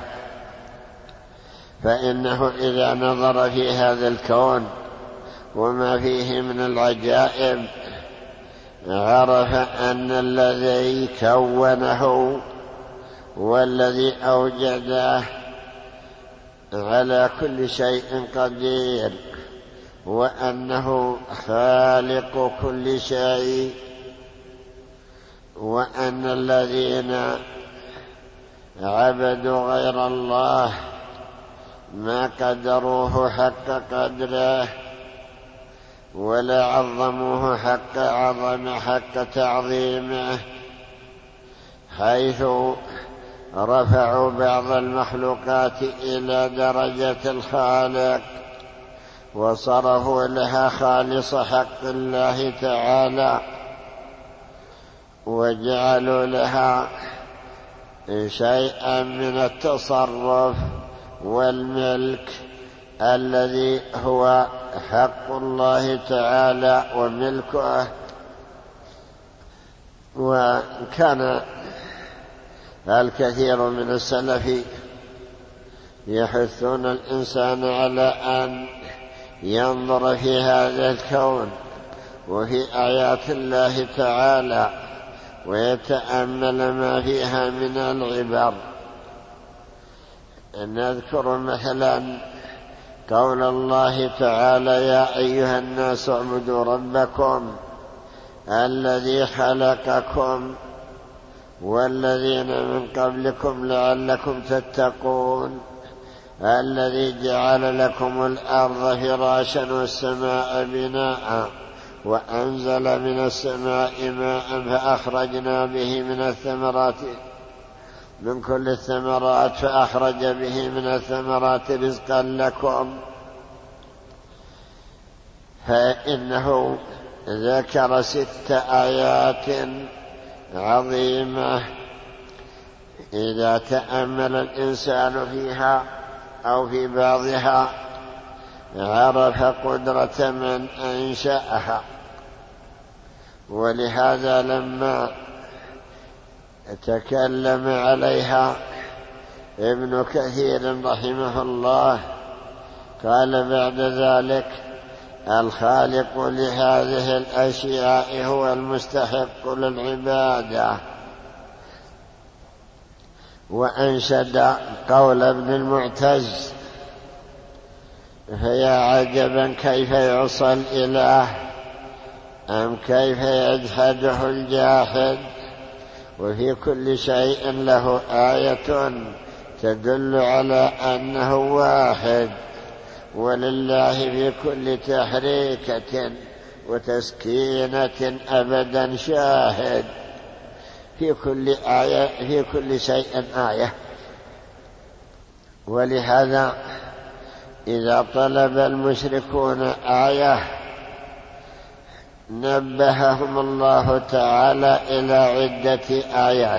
فإنه إذا نظر في هذا الكون وما فيه من العجائب عرف أن الذي كونه والذي أوجده على كل شيء قدير، وأنه خالق كل شيء، وأن الذين عبدوا غير الله ما قدروه حق قدره ولا عظموه حق عظم حق تعظيمه، حيث رفعوا بعض المخلوقات إلى درجة الخالق وصرفوا لها خالص حق الله تعالى، وجعلوا لها شيئا من التصرف والملك الذي هو حق الله تعالى وملكه. وكان الكثير من السلف يحثون الإنسان على أن ينظر في هذا الكون وفي آيات الله تعالى ويتأمل ما فيها من العبر. نذكر مثلا قول الله تعالى: يا أيها الناس اعبدوا ربكم الذي خلقكم والذين من قبلكم لعلكم تتقون، الذي جعل لكم الأرض فراشا والسماء بناء وأنزل من السماء ماء فأخرجنا به من الثمرات من كل الثمرات فأخرج به من الثمرات رزقا لكم. فإنه ذكر ست آيات عظيمة إذا تأمل الإنسان فيها أو في بعضها عرف قدرة من أنشأها. ولهذا لما تكلم عليها ابن كثير رحمه الله قال بعد ذلك: الخالق لهذه الأشياء هو المستحق للعبادة. وأنشد قول ابن المعتز: فيا عجبا كيف يعصى الإله أم كيف يجحده الجاحد، وفي كل شيء له آية تدل على أنه واحد، ولله في كل تحريكة وتسكينة أبدا شاهد، في كل آية في كل شيء آية. ولهذا إذا طلب المشركون آية نبههم الله تعالى إلى عدة آيات،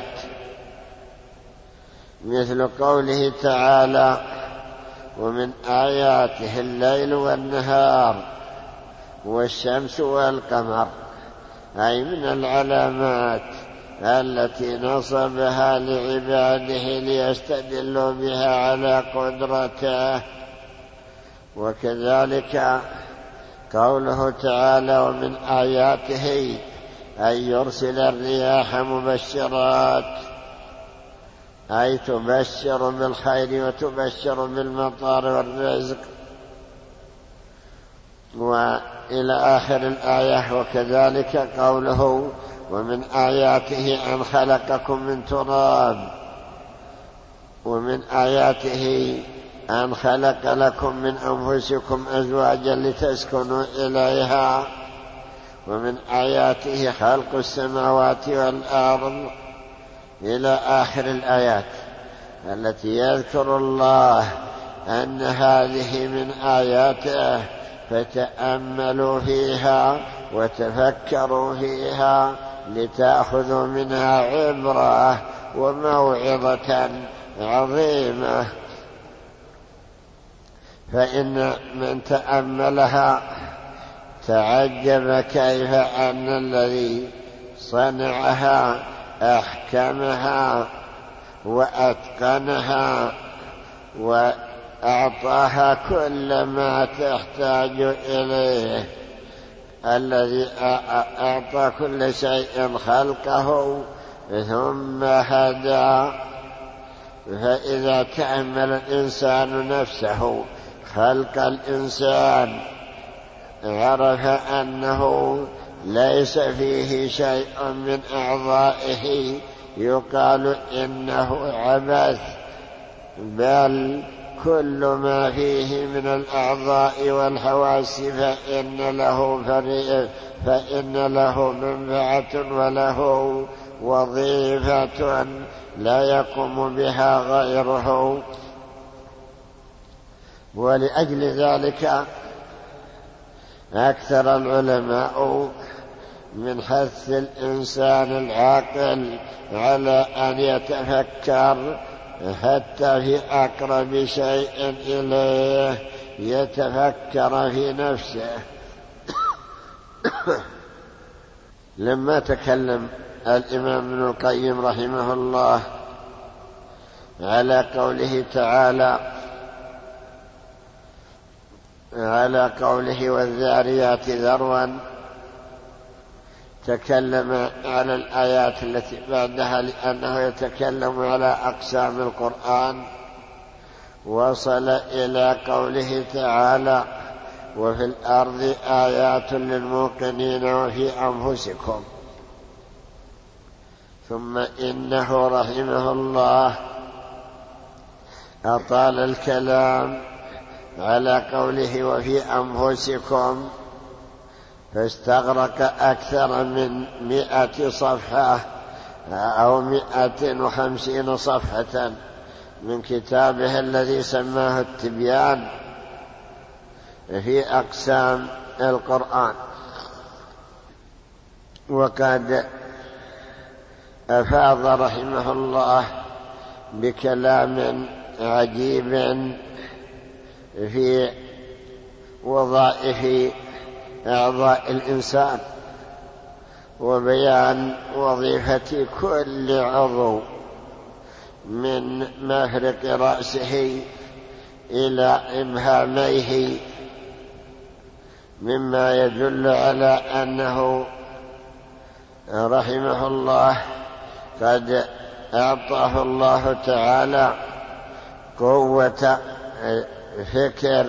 مثل قوله تعالى: ومن آياته الليل والنهار والشمس والقمر، أي من العلامات التي نصبها لعباده ليستدلوا بها على قدرته. وكذلك قوله تعالى: ومن آياته أن يرسل الرياح مبشرات، أي تبشر بالخير وتبشر بالمطر والرزق، وإلى آخر الآية. وكذلك قوله: ومن آياته أن خلقكم من تراب، ومن آياته أن خلق لكم من أنفسكم أزواجا لتسكنوا إليها، ومن آياته خلق السماوات والأرض، إلى آخر الآيات التي يذكر الله أن هذه من آياته، فتأملوا فيها وتفكروا فيها لتأخذوا منها عبرة وموعظة عظيمة. فإن من تأملها تعجب كيف أن الذي صنعها أحكمها وأتقنها وأعطاها كل ما تحتاج إليه، الذي أعطى كل شيء خلقه ثم هدى. فإذا تأمل الإنسان نفسه خلق الإنسان عرف أنه ليس فيه شيء من أعضائه يقال إنه عبث، بل كل ما فيه من الأعضاء والحواس فإن له فريق فإن له منفعة وله وظيفة لا يقوم بها غيره. ولأجل ذلك أكثر العلماء من حث الإنسان العاقل على أن يتفكر حتى في أقرب شيء إليه، يتفكر في نفسه. لما تكلم الإمام ابن القيم رحمه الله على قوله تعالى على قوله والذاريات ذروا، تكلم على الآيات التي بعدها لأنه يتكلم على أقسام القرآن. وصل إلى قوله تعالى وفي الأرض آيات للموقنين وفي أنفسكم. ثم إنه رحمه الله أطال الكلام على قوله وفي أنفسكم، فاستغرق أكثر من مئة صفحة أو مئة وخمسين صفحة من كتابه الذي سماه التبيان في أقسام القرآن. وقد أفاض رحمه الله بكلام عجيب في وظائف أعضاء الإنسان وبيان وظيفة كل عضو من مفرق رأسه إلى إبهاميه، مما يدل على أنه رحمه الله قد أعطاه الله تعالى قوة فكر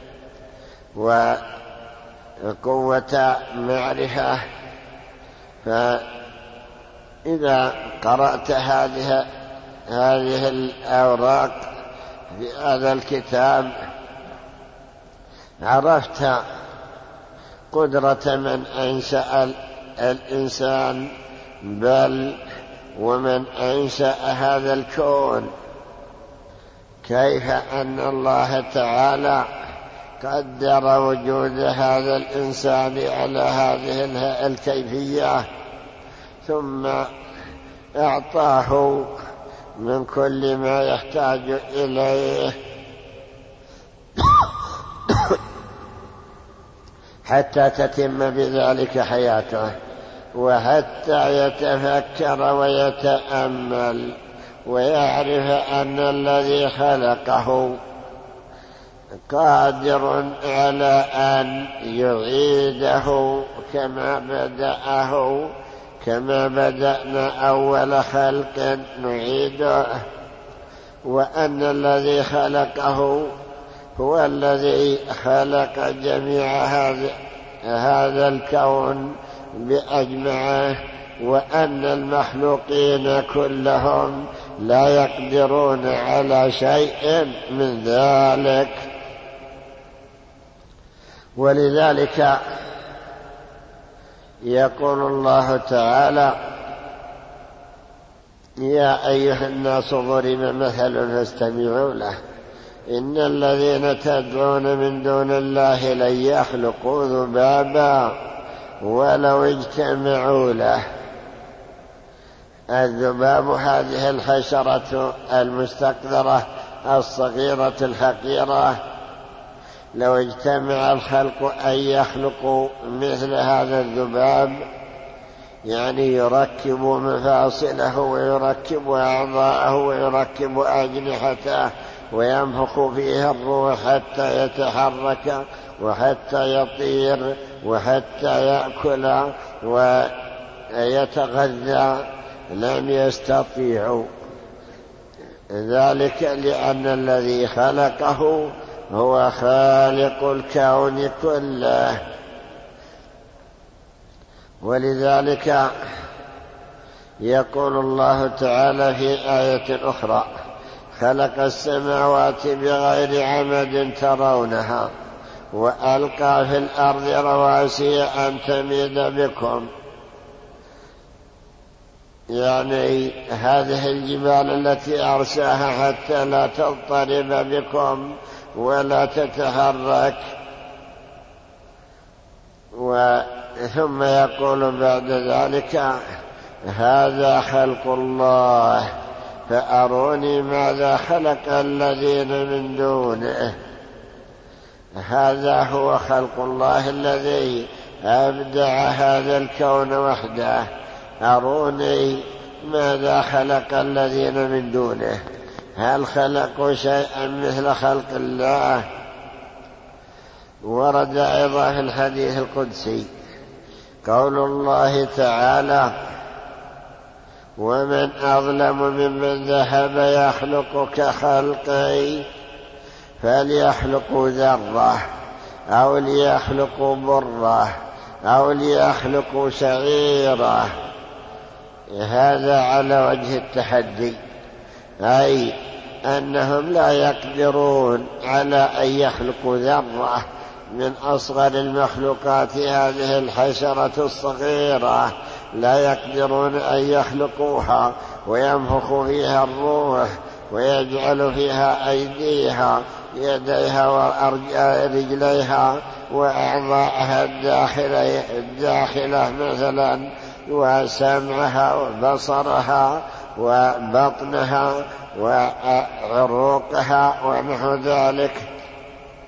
وقوة معرفة. فإذا قرأت هذه هذه الأوراق في هذا الكتاب عرفت قدرة من أنشأ الإنسان، بل ومن أنشأ هذا الكون، كيف أن الله تعالى قدر وجود هذا الإنسان على هذه الكيفية، ثم أعطاه من كل ما يحتاج إليه حتى تتم بذلك حياته، وحتى يتفكر ويتأمل ويعرف أن الذي خلقه قادر على أن يعيده كما بدأه، كما بدأنا أول خلق نعيده، وأن الذي خلقه هو الذي خلق جميع هذا الكون بأجمعه، وأن المخلوقين كلهم لا يقدرون على شيء من ذلك. ولذلك يقول الله تعالى: يا أيها الناس ضرب مثل فاستمعوا له، إن الذين تدعون من دون الله لن يخلقوا ذبابا ولو اجتمعوا له. الذباب هذه الحشرة المستقذرة الصغيرة الحقيرة، لو اجتمع الخلق أن يخلقوا مثل هذا الذباب، يعني يركب مفاصله ويركب أعضاءه ويركب أجنحته وينفخ فيها الروح حتى يتحرك وحتى يطير وحتى يأكل ويتغذى، لم يستطيعوا ذلك، لأن الذي خلقه هو خالق الكون كله. ولذلك يقول الله تعالى في آية أخرى: خلق السماوات بغير عمد ترونها وألقى في الأرض رواسي أن تميد بكم، يعني هذه الجبال التي أرساها حتى لا تضطرب بكم ولا تتحرك. ثم يقول بعد ذلك: هذا خلق الله فأروني ماذا خلق الذين من دونه. هذا هو خلق الله الذي أبدع هذا الكون وحده، أروني ماذا خلق الذين من دونه، هل خلقوا شيئا مثل خلق الله؟ ورد أيضا في الحديث القدسي قول الله تعالى: ومن أظلم ممن ذهب يخلق كخلقي فليخلقوا ذرة أو ليخلقوا برة أو ليخلقوا شعيرة. هذا على وجه التحدي، أي أنهم لا يقدرون على أن يخلقوا ذرة من أصغر المخلوقات، هذه الحشرة الصغيرة لا يقدرون أن يخلقوها وينفخ فيها الروح ويجعل فيها أيديها يديها ورجليها وأعضاءها الداخلة, الداخلة مثلا، وسمعها وبصرها وبطنها وعروقها ونحو ذلك.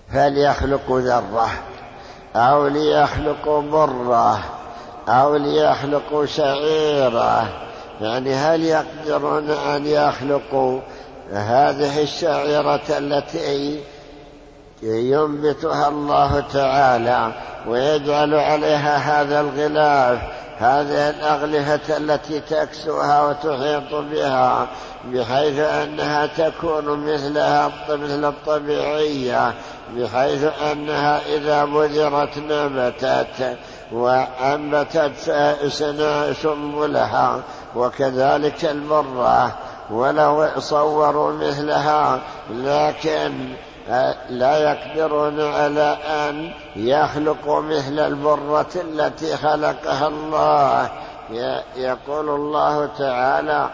فليخلقوا ذرة أو ليخلقوا برة أو ليخلقوا شعيرة، يعني هل يقدرون أن يخلقوا هذه الشعيرة التي ينبتها الله تعالى ويجعل عليها هذا الغلاف، هذه الأغلفة التي تكسوها وتحيط بها بحيث أنها تكون مثلها مثل الطبيعية، بحيث أنها إذا بذرت نبتت وأنبتت سنبلها، وكذلك البرة ولو صوروا مثلها لكن لا يقدرون على أن يخلقوا مثل البرة التي خلقها الله. يقول الله تعالى: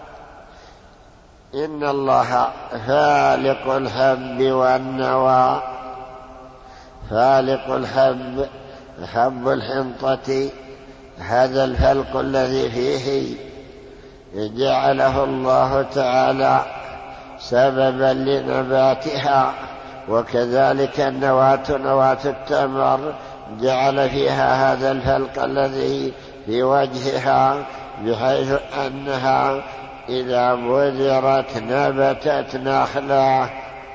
إن الله فالق الحب والنوى. فالق الحب، حب الحنطة، هذا الفلق الذي فيه جعله الله تعالى سببا لنباتها، وكذلك النواة نواة التمر جعل فيها هذا الفلق الذي في وجهها بحيث أنها إذا بذرت نبتت نخلة.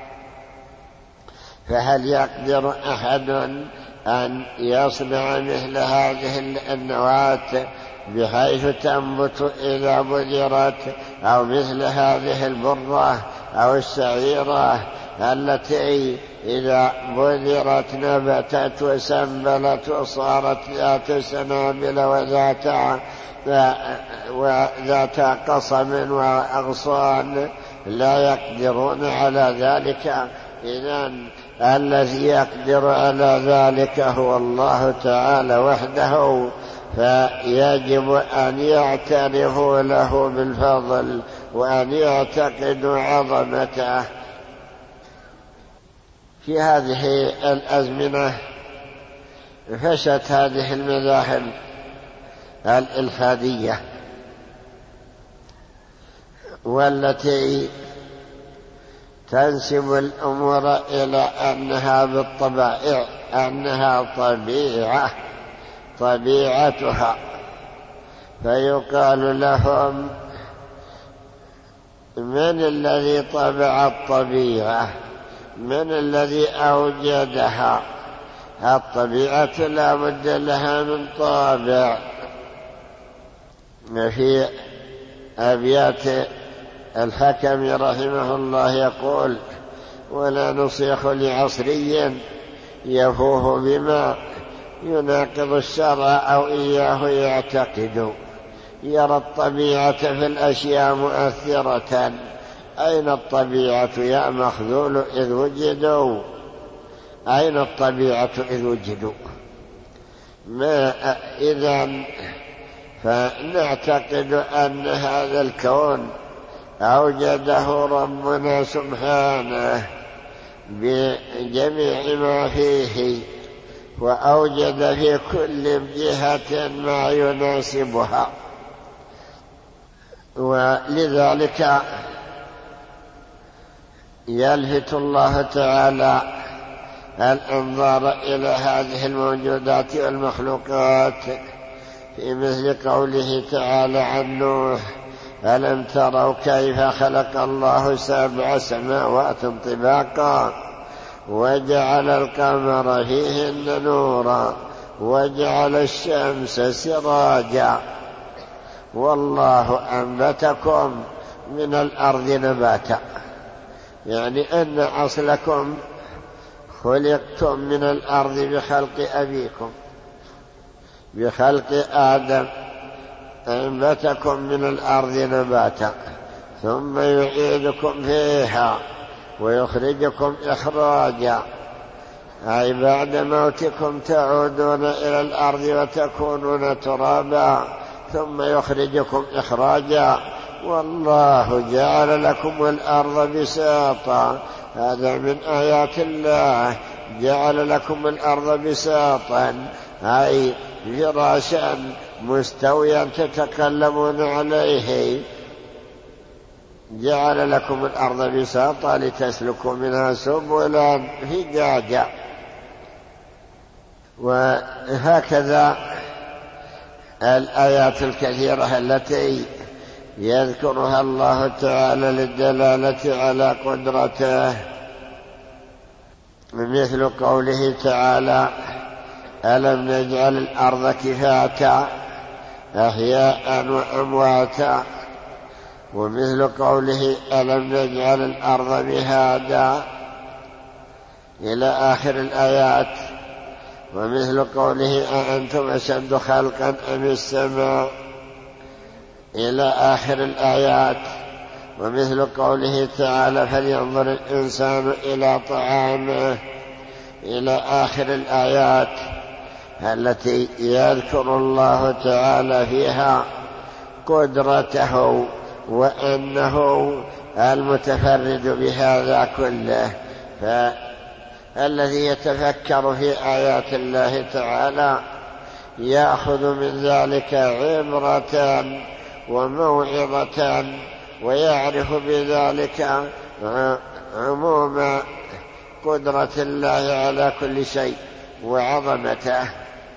فهل يقدر أحد أن يصنع مثل هذه النواة بحيث تنبت إذا بذرت، أو مثل هذه البرة أو الشعيرة التي إذا بذرت نبتت وسنبلت وصارت ذات سنابل وذات وذات قصم وأغصان؟ لا يقدرون على ذلك. إذن الذي يقدر على ذلك هو الله تعالى وحده، فيجب أن يعترفوا له بالفضل وأن يعتقدوا عظمته. في هذه الأزمنة فشت هذه المذاهب الإلحادية والتي تنسب الأمور إلى أنها بالطبائع، أنها طبيعة طبيعتها، فيقال لهم: من الذي طبع الطبيعة؟ من الذي أوجدها؟ الطبيعة لا بد لها من طابع. في أبيات الحكم رحمه الله يقول: ولا نصيح لعصري يفوه بما يناقض الشرع أو إياه يعتقد، يرى الطبيعة في الأشياء مؤثرة. أين الطبيعة يا مخذول إذ وجدوا؟ أين الطبيعة إذ وجدوا؟ ما إذن فنعتقد أن هذا الكون أوجده ربنا سبحانه بجميع ما فيه، وأوجد في كل جهة ما يناسبها، ولذلك يلفت الله تعالى الأنظار إلى هذه الموجودات والمخلوقات في مثل قوله تعالى عن نوح: ألم تروا كيف خلق الله سبع سماوات طباقا وجعل القمر فيهن نورا وجعل الشمس سراجا والله أنبتكم من الأرض نباتا. يعني أن أصلكم خلقتم من الأرض بخلق أبيكم، بخلق آدم أنبتكم من الأرض نباتا، ثم يعيدكم فيها ويخرجكم إخراجا، أي بعد موتكم تعودون إلى الأرض وتكونون ترابا، ثم يخرجكم إخراجا. والله جعل لكم الأرض بساطا، هذا من آيات الله، جعل لكم الأرض بساطا أي فراشا مستويا تتكلمون عليه، جعل لكم الأرض بساطا لتسلكوا منها سبلا فجاجا. وهكذا الآيات الكثيرة التي يذكرها الله تعالى للدلالة على قدرته، مثل قوله تعالى: ألم نجعل الأرض كفاتا أحياء وأمواتا، ومثل قوله: ألم نجعل الأرض مهادا، إلى آخر الآيات. ومثل قوله: أأنتم أشد خلقا أم السماء، إلى آخر الآيات. ومثل قوله تعالى: فلينظر الإنسان إلى طعامه، إلى آخر الآيات التي يذكر الله تعالى فيها قدرته وأنه المتفرد بهذا كله. فالذي يتفكر في آيات الله تعالى يأخذ من ذلك عبرة وموعظة، ويعرف بذلك عموم قدرة الله على كل شيء وعظمته.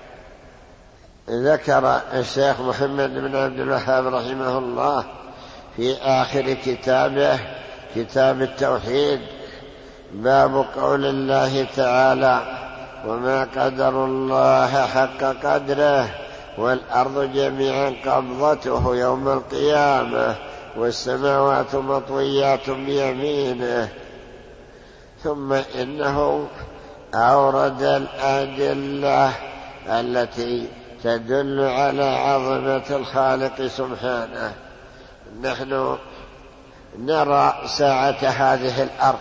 ذكر الشيخ محمد بن عبد الوهاب رحمه الله في آخر كتابه كتاب التوحيد باب قول الله تعالى: وما قدر الله حق قدره والأرض جميعا قبضته يوم القيامة والسماوات مطويات بيمينه. ثم إنه أورد الأدلة التي تدل على عظمة الخالق سبحانه. نحن نرى سعة هذه الأرض،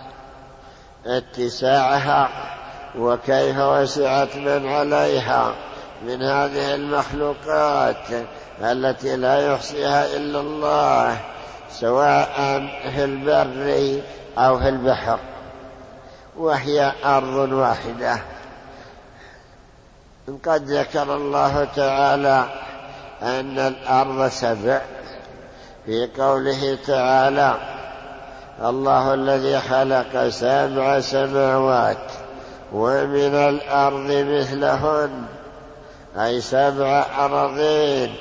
اتساعها، وكيف وسعت من عليها من هذه المخلوقات التي لا يحصيها إلا الله، سواء في البر أو في البحر، وهي أرض واحدة. قد ذكر الله تعالى أن الأرض سبع في قوله تعالى: الله الذي خلق سبع سماوات ومن الأرض مثلهن، أي سبع أراضين.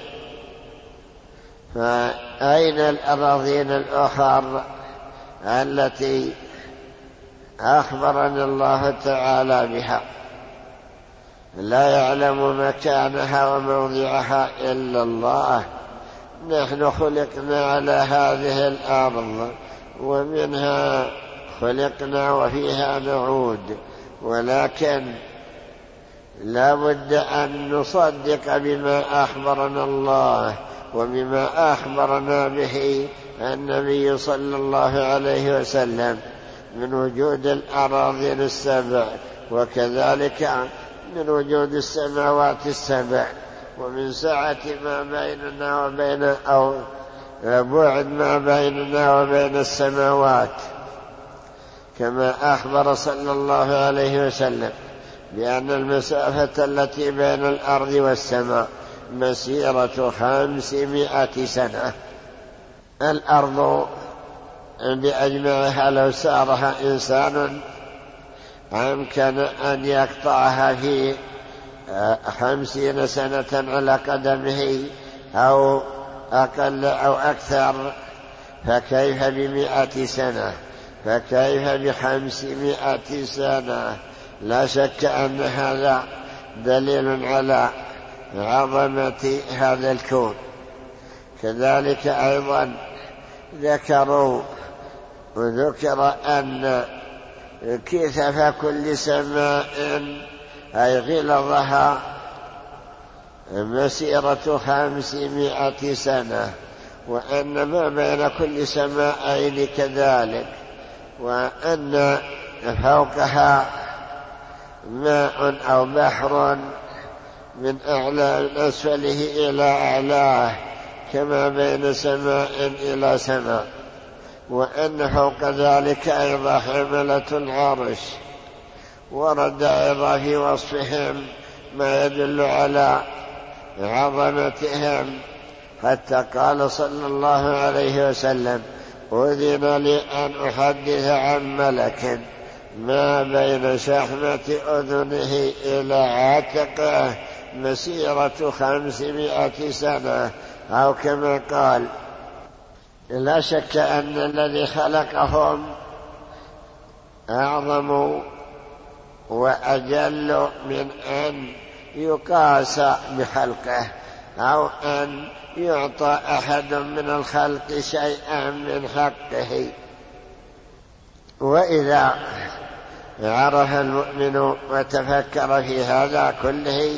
فأين الأراضين الأخرى التي أخبرنا الله تعالى بها؟ لا يعلم مكانها وموضعها إلا الله. نحن خلقنا على هذه الأرض ومنها خلقنا وفيها نعود، ولكن لا بد أن نصدق بما أخبرنا الله وبما أخبرنا به النبي صلى الله عليه وسلم من وجود الأراضين السبع، وكذلك من وجود السماوات السبع، ومن سعة ما بيننا وبين أو بعد ما بيننا وبين السماوات، كما أخبر صلى الله عليه وسلم بأن المسافة التي بين الأرض والسماء مسيرة خمسمائة سنة. الأرض بأجمعها لو سارها إنسان أمكن أن يقطعها في خمسين سنة على قدمه أو أقل أو أكثر، فكيف بمئة سنة؟ فكيف بخمسمائة سنة؟ لا شك أن هذا دليل على عظمة هذا الكون. كذلك أيضا ذكروا وذكر أن كثف كل سماء أي غلظها مسيرة خمسمائة سنة، وأن ما بين كل سماءين كذلك، وأن فوقها ماء أو بحر من أعلى من أسفله إلى أعلاه، كما بين سماء إلى سماء، وأن فوق ذلك أيضا حملة العرش. ورد أيضا في وصفهم ما يدل على عظمتهم، حتى قال صلى الله عليه وسلم: أذن لي أن أحدث عن ملك ما بين شحمة أذنه إلى عاتقه مسيرة خمسمائة سنة أو كما قال. لا شك أن الذي خلقهم أعظم وأجل من أن يقاس بخلقه أو أن يعطى أحد من الخلق شيئا من حقه. وإذا عرف المؤمن وتفكر في هذا كله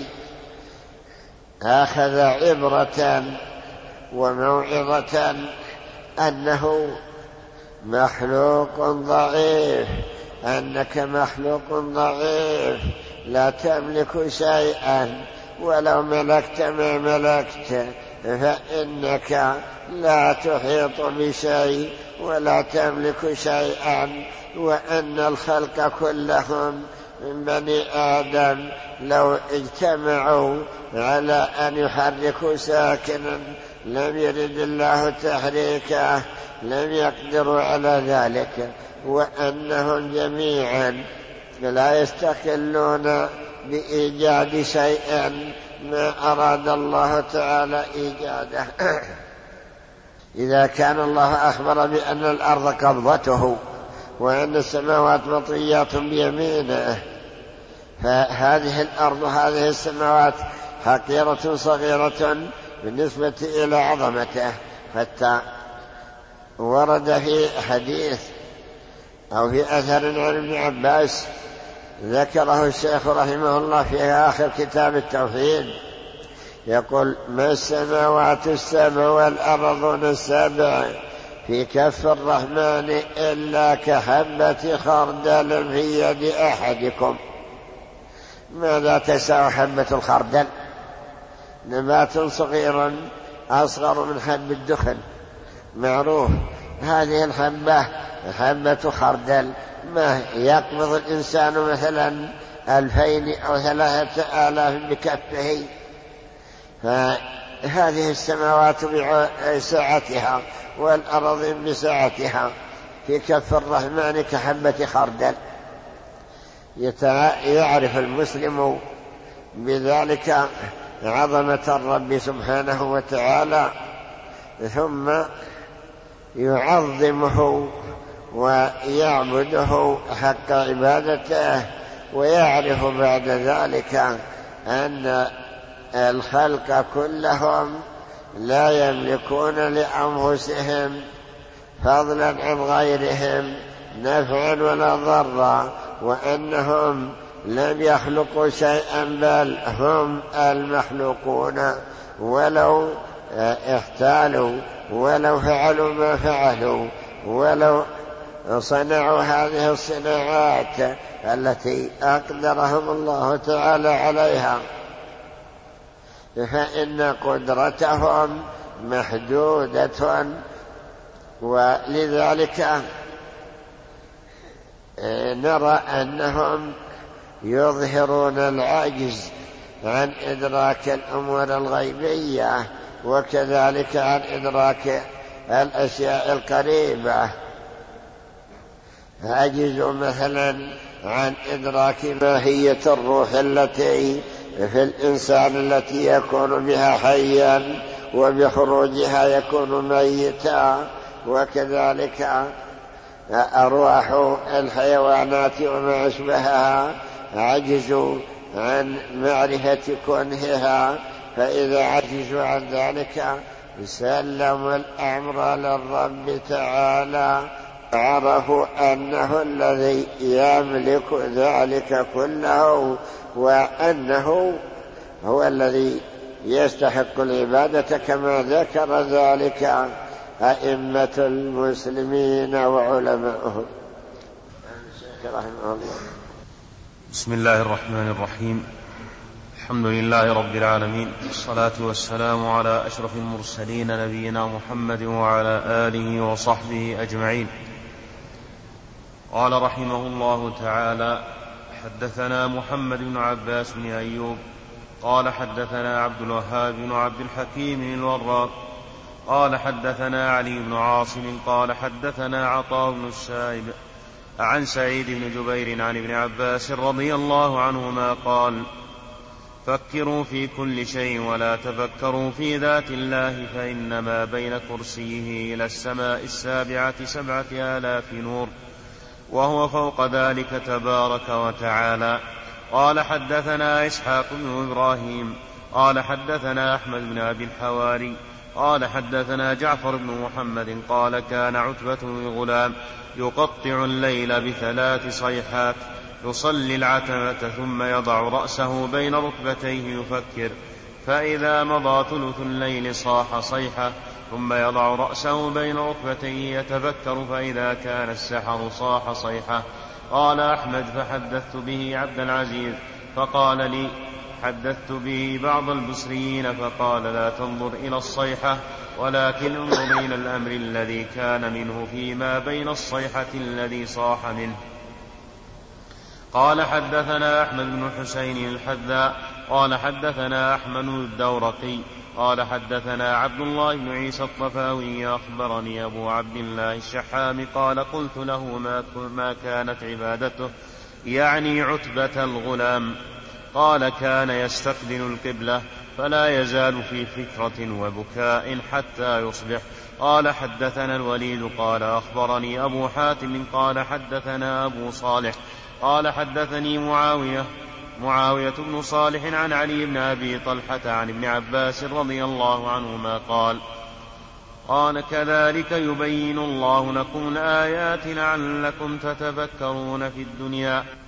أخذ عبرة وموعظة أنه مخلوق ضعيف، أنك مخلوق ضعيف لا تملك شيئا، ولو ملكت ما ملكت فإنك لا تحيط بشيء ولا تملك شيئا، وأن الخلق كلهم من بني آدم لو اجتمعوا على أن يحركوا ساكنا لم يرد الله تحريكه لم يقدروا على ذلك، وأنهم جميعا لا يستقلون بإيجاد شيئا ما أراد الله تعالى إيجاده. إذا كان الله أخبر بأن الأرض قبضته وأن السماوات مطويات بيمينه، فهذه الأرض هذه السماوات حقيرة صغيرة بالنسبة إلى عظمته. حتى ورد في حديث أو في أثر عن ابن عباس ذكره الشيخ رحمه الله في آخر كتاب التوحيد، يقول: ما السماوات السبع والأرضون السبع في كف الرحمن إلا كحبة خردل في يد أحدكم. ماذا تسع حبة الخردل؟ نبات صغير أصغر من حب الدخن معروف. هذه الحبة حبة خردل، ما يقبض الإنسان مثلا ألفين أو ثلاثة آلاف بكفه. فهذه السماوات بسعتها والأرض بسعتها في كف الرحمن كحبة خردل. يعرف المسلم بذلك عظمة الرب سبحانه وتعالى، ثم يعظمه ويعبده حق عبادته، ويعرف بعد ذلك أن الخلق كلهم لا يملكون لأنفسهم فضلا عن غيرهم نفعا ولا ضرا، وأنهم لم يخلقوا شيئا بل هم المخلوقون، ولو احتالوا ولو فعلوا ما فعلوا ولو صنعوا هذه الصناعات التي أقدرهم الله تعالى عليها، فإن قدرتهم محدودة. ولذلك نرى أنهم يظهرون العجز عن إدراك الأمور الغيبية، وكذلك عن إدراك الأشياء القريبة. عجزوا مثلا عن إدراك ماهية الروح التي في الإنسان التي يكون بها حيا وبخروجها يكون ميتا، وكذلك أرواح الحيوانات وما أشبهها عجزوا عن معرفة كنهها، فإذا عجزوا عن ذلك سلموا الأمر للرب تعالى، عرفوا أنه الذي يملك ذلك كله، وأنه هو الذي يستحق العبادة، كما ذكر ذلك أئمة المسلمين وعلماؤهم. بسم الله الرحمن الرحيم. الحمد لله رب العالمين، والصلاة والسلام على أشرف المرسلين نبينا محمد وعلى آله وصحبه أجمعين. قال رحمه الله تعالى: حدثنا محمد بن عباس بن أيوب قال حدثنا عبد الوهاب بن عبد الحكيم الوراق قال حدثنا علي بن عاصم قال حدثنا عطاء بن السائب عن سعيد بن جبير عن ابن عباس رضي الله عنهما قال فكروا في كل شيء ولا تفكروا في ذات الله فإنما بين كرسيه إلى السماء السابعة سبعة آلاف نور وهو فوق ذلك تبارك وتعالى. قال حدثنا إسحاق بن إبراهيم قال حدثنا أحمد بن أبي الحواري قال حدثنا جعفر بن محمد قال كان عتبة بن غلام يقطع الليل بثلاث صيحات يصلي العتمة ثم يضع رأسه بين ركبتيه يفكر فإذا مضى ثلث الليل صاح صيحة ثم يضع رأسه بين ركبتيه يتفكر فإذا كان السحر صاح صيحة. قال أحمد فحدثت به عبد العزيز فقال لي حدثت به بعض البصريين فقال لا تنظر إلى الصيحة ولكن انظر إلى الأمر الذي كان منه فيما بين الصيحة الذي صاح منه. قال حدثنا أحمد بن حسين الحذاء قال حدثنا أحمد الدورقي قال حدثنا عبد الله بن عيسى الطفاوي أخبرني أبو عبد الله الشحام قال قلت له ما كانت عبادته يعني عتبة الغلام؟ قال كان يستقبل القبلة فلا يزال في فكرة وبكاء حتى يصبح. قال حدثنا الوليد قال أخبرني أبو حاتم قال حدثنا أبو صالح قال حدثني معاوية معاوية بن صالح عن علي بن أبي طلحة عن ابن عباس رضي الله عنهما قال قال كذلك يبين الله لكم الآيات لعلكم تتفكرون في الدنيا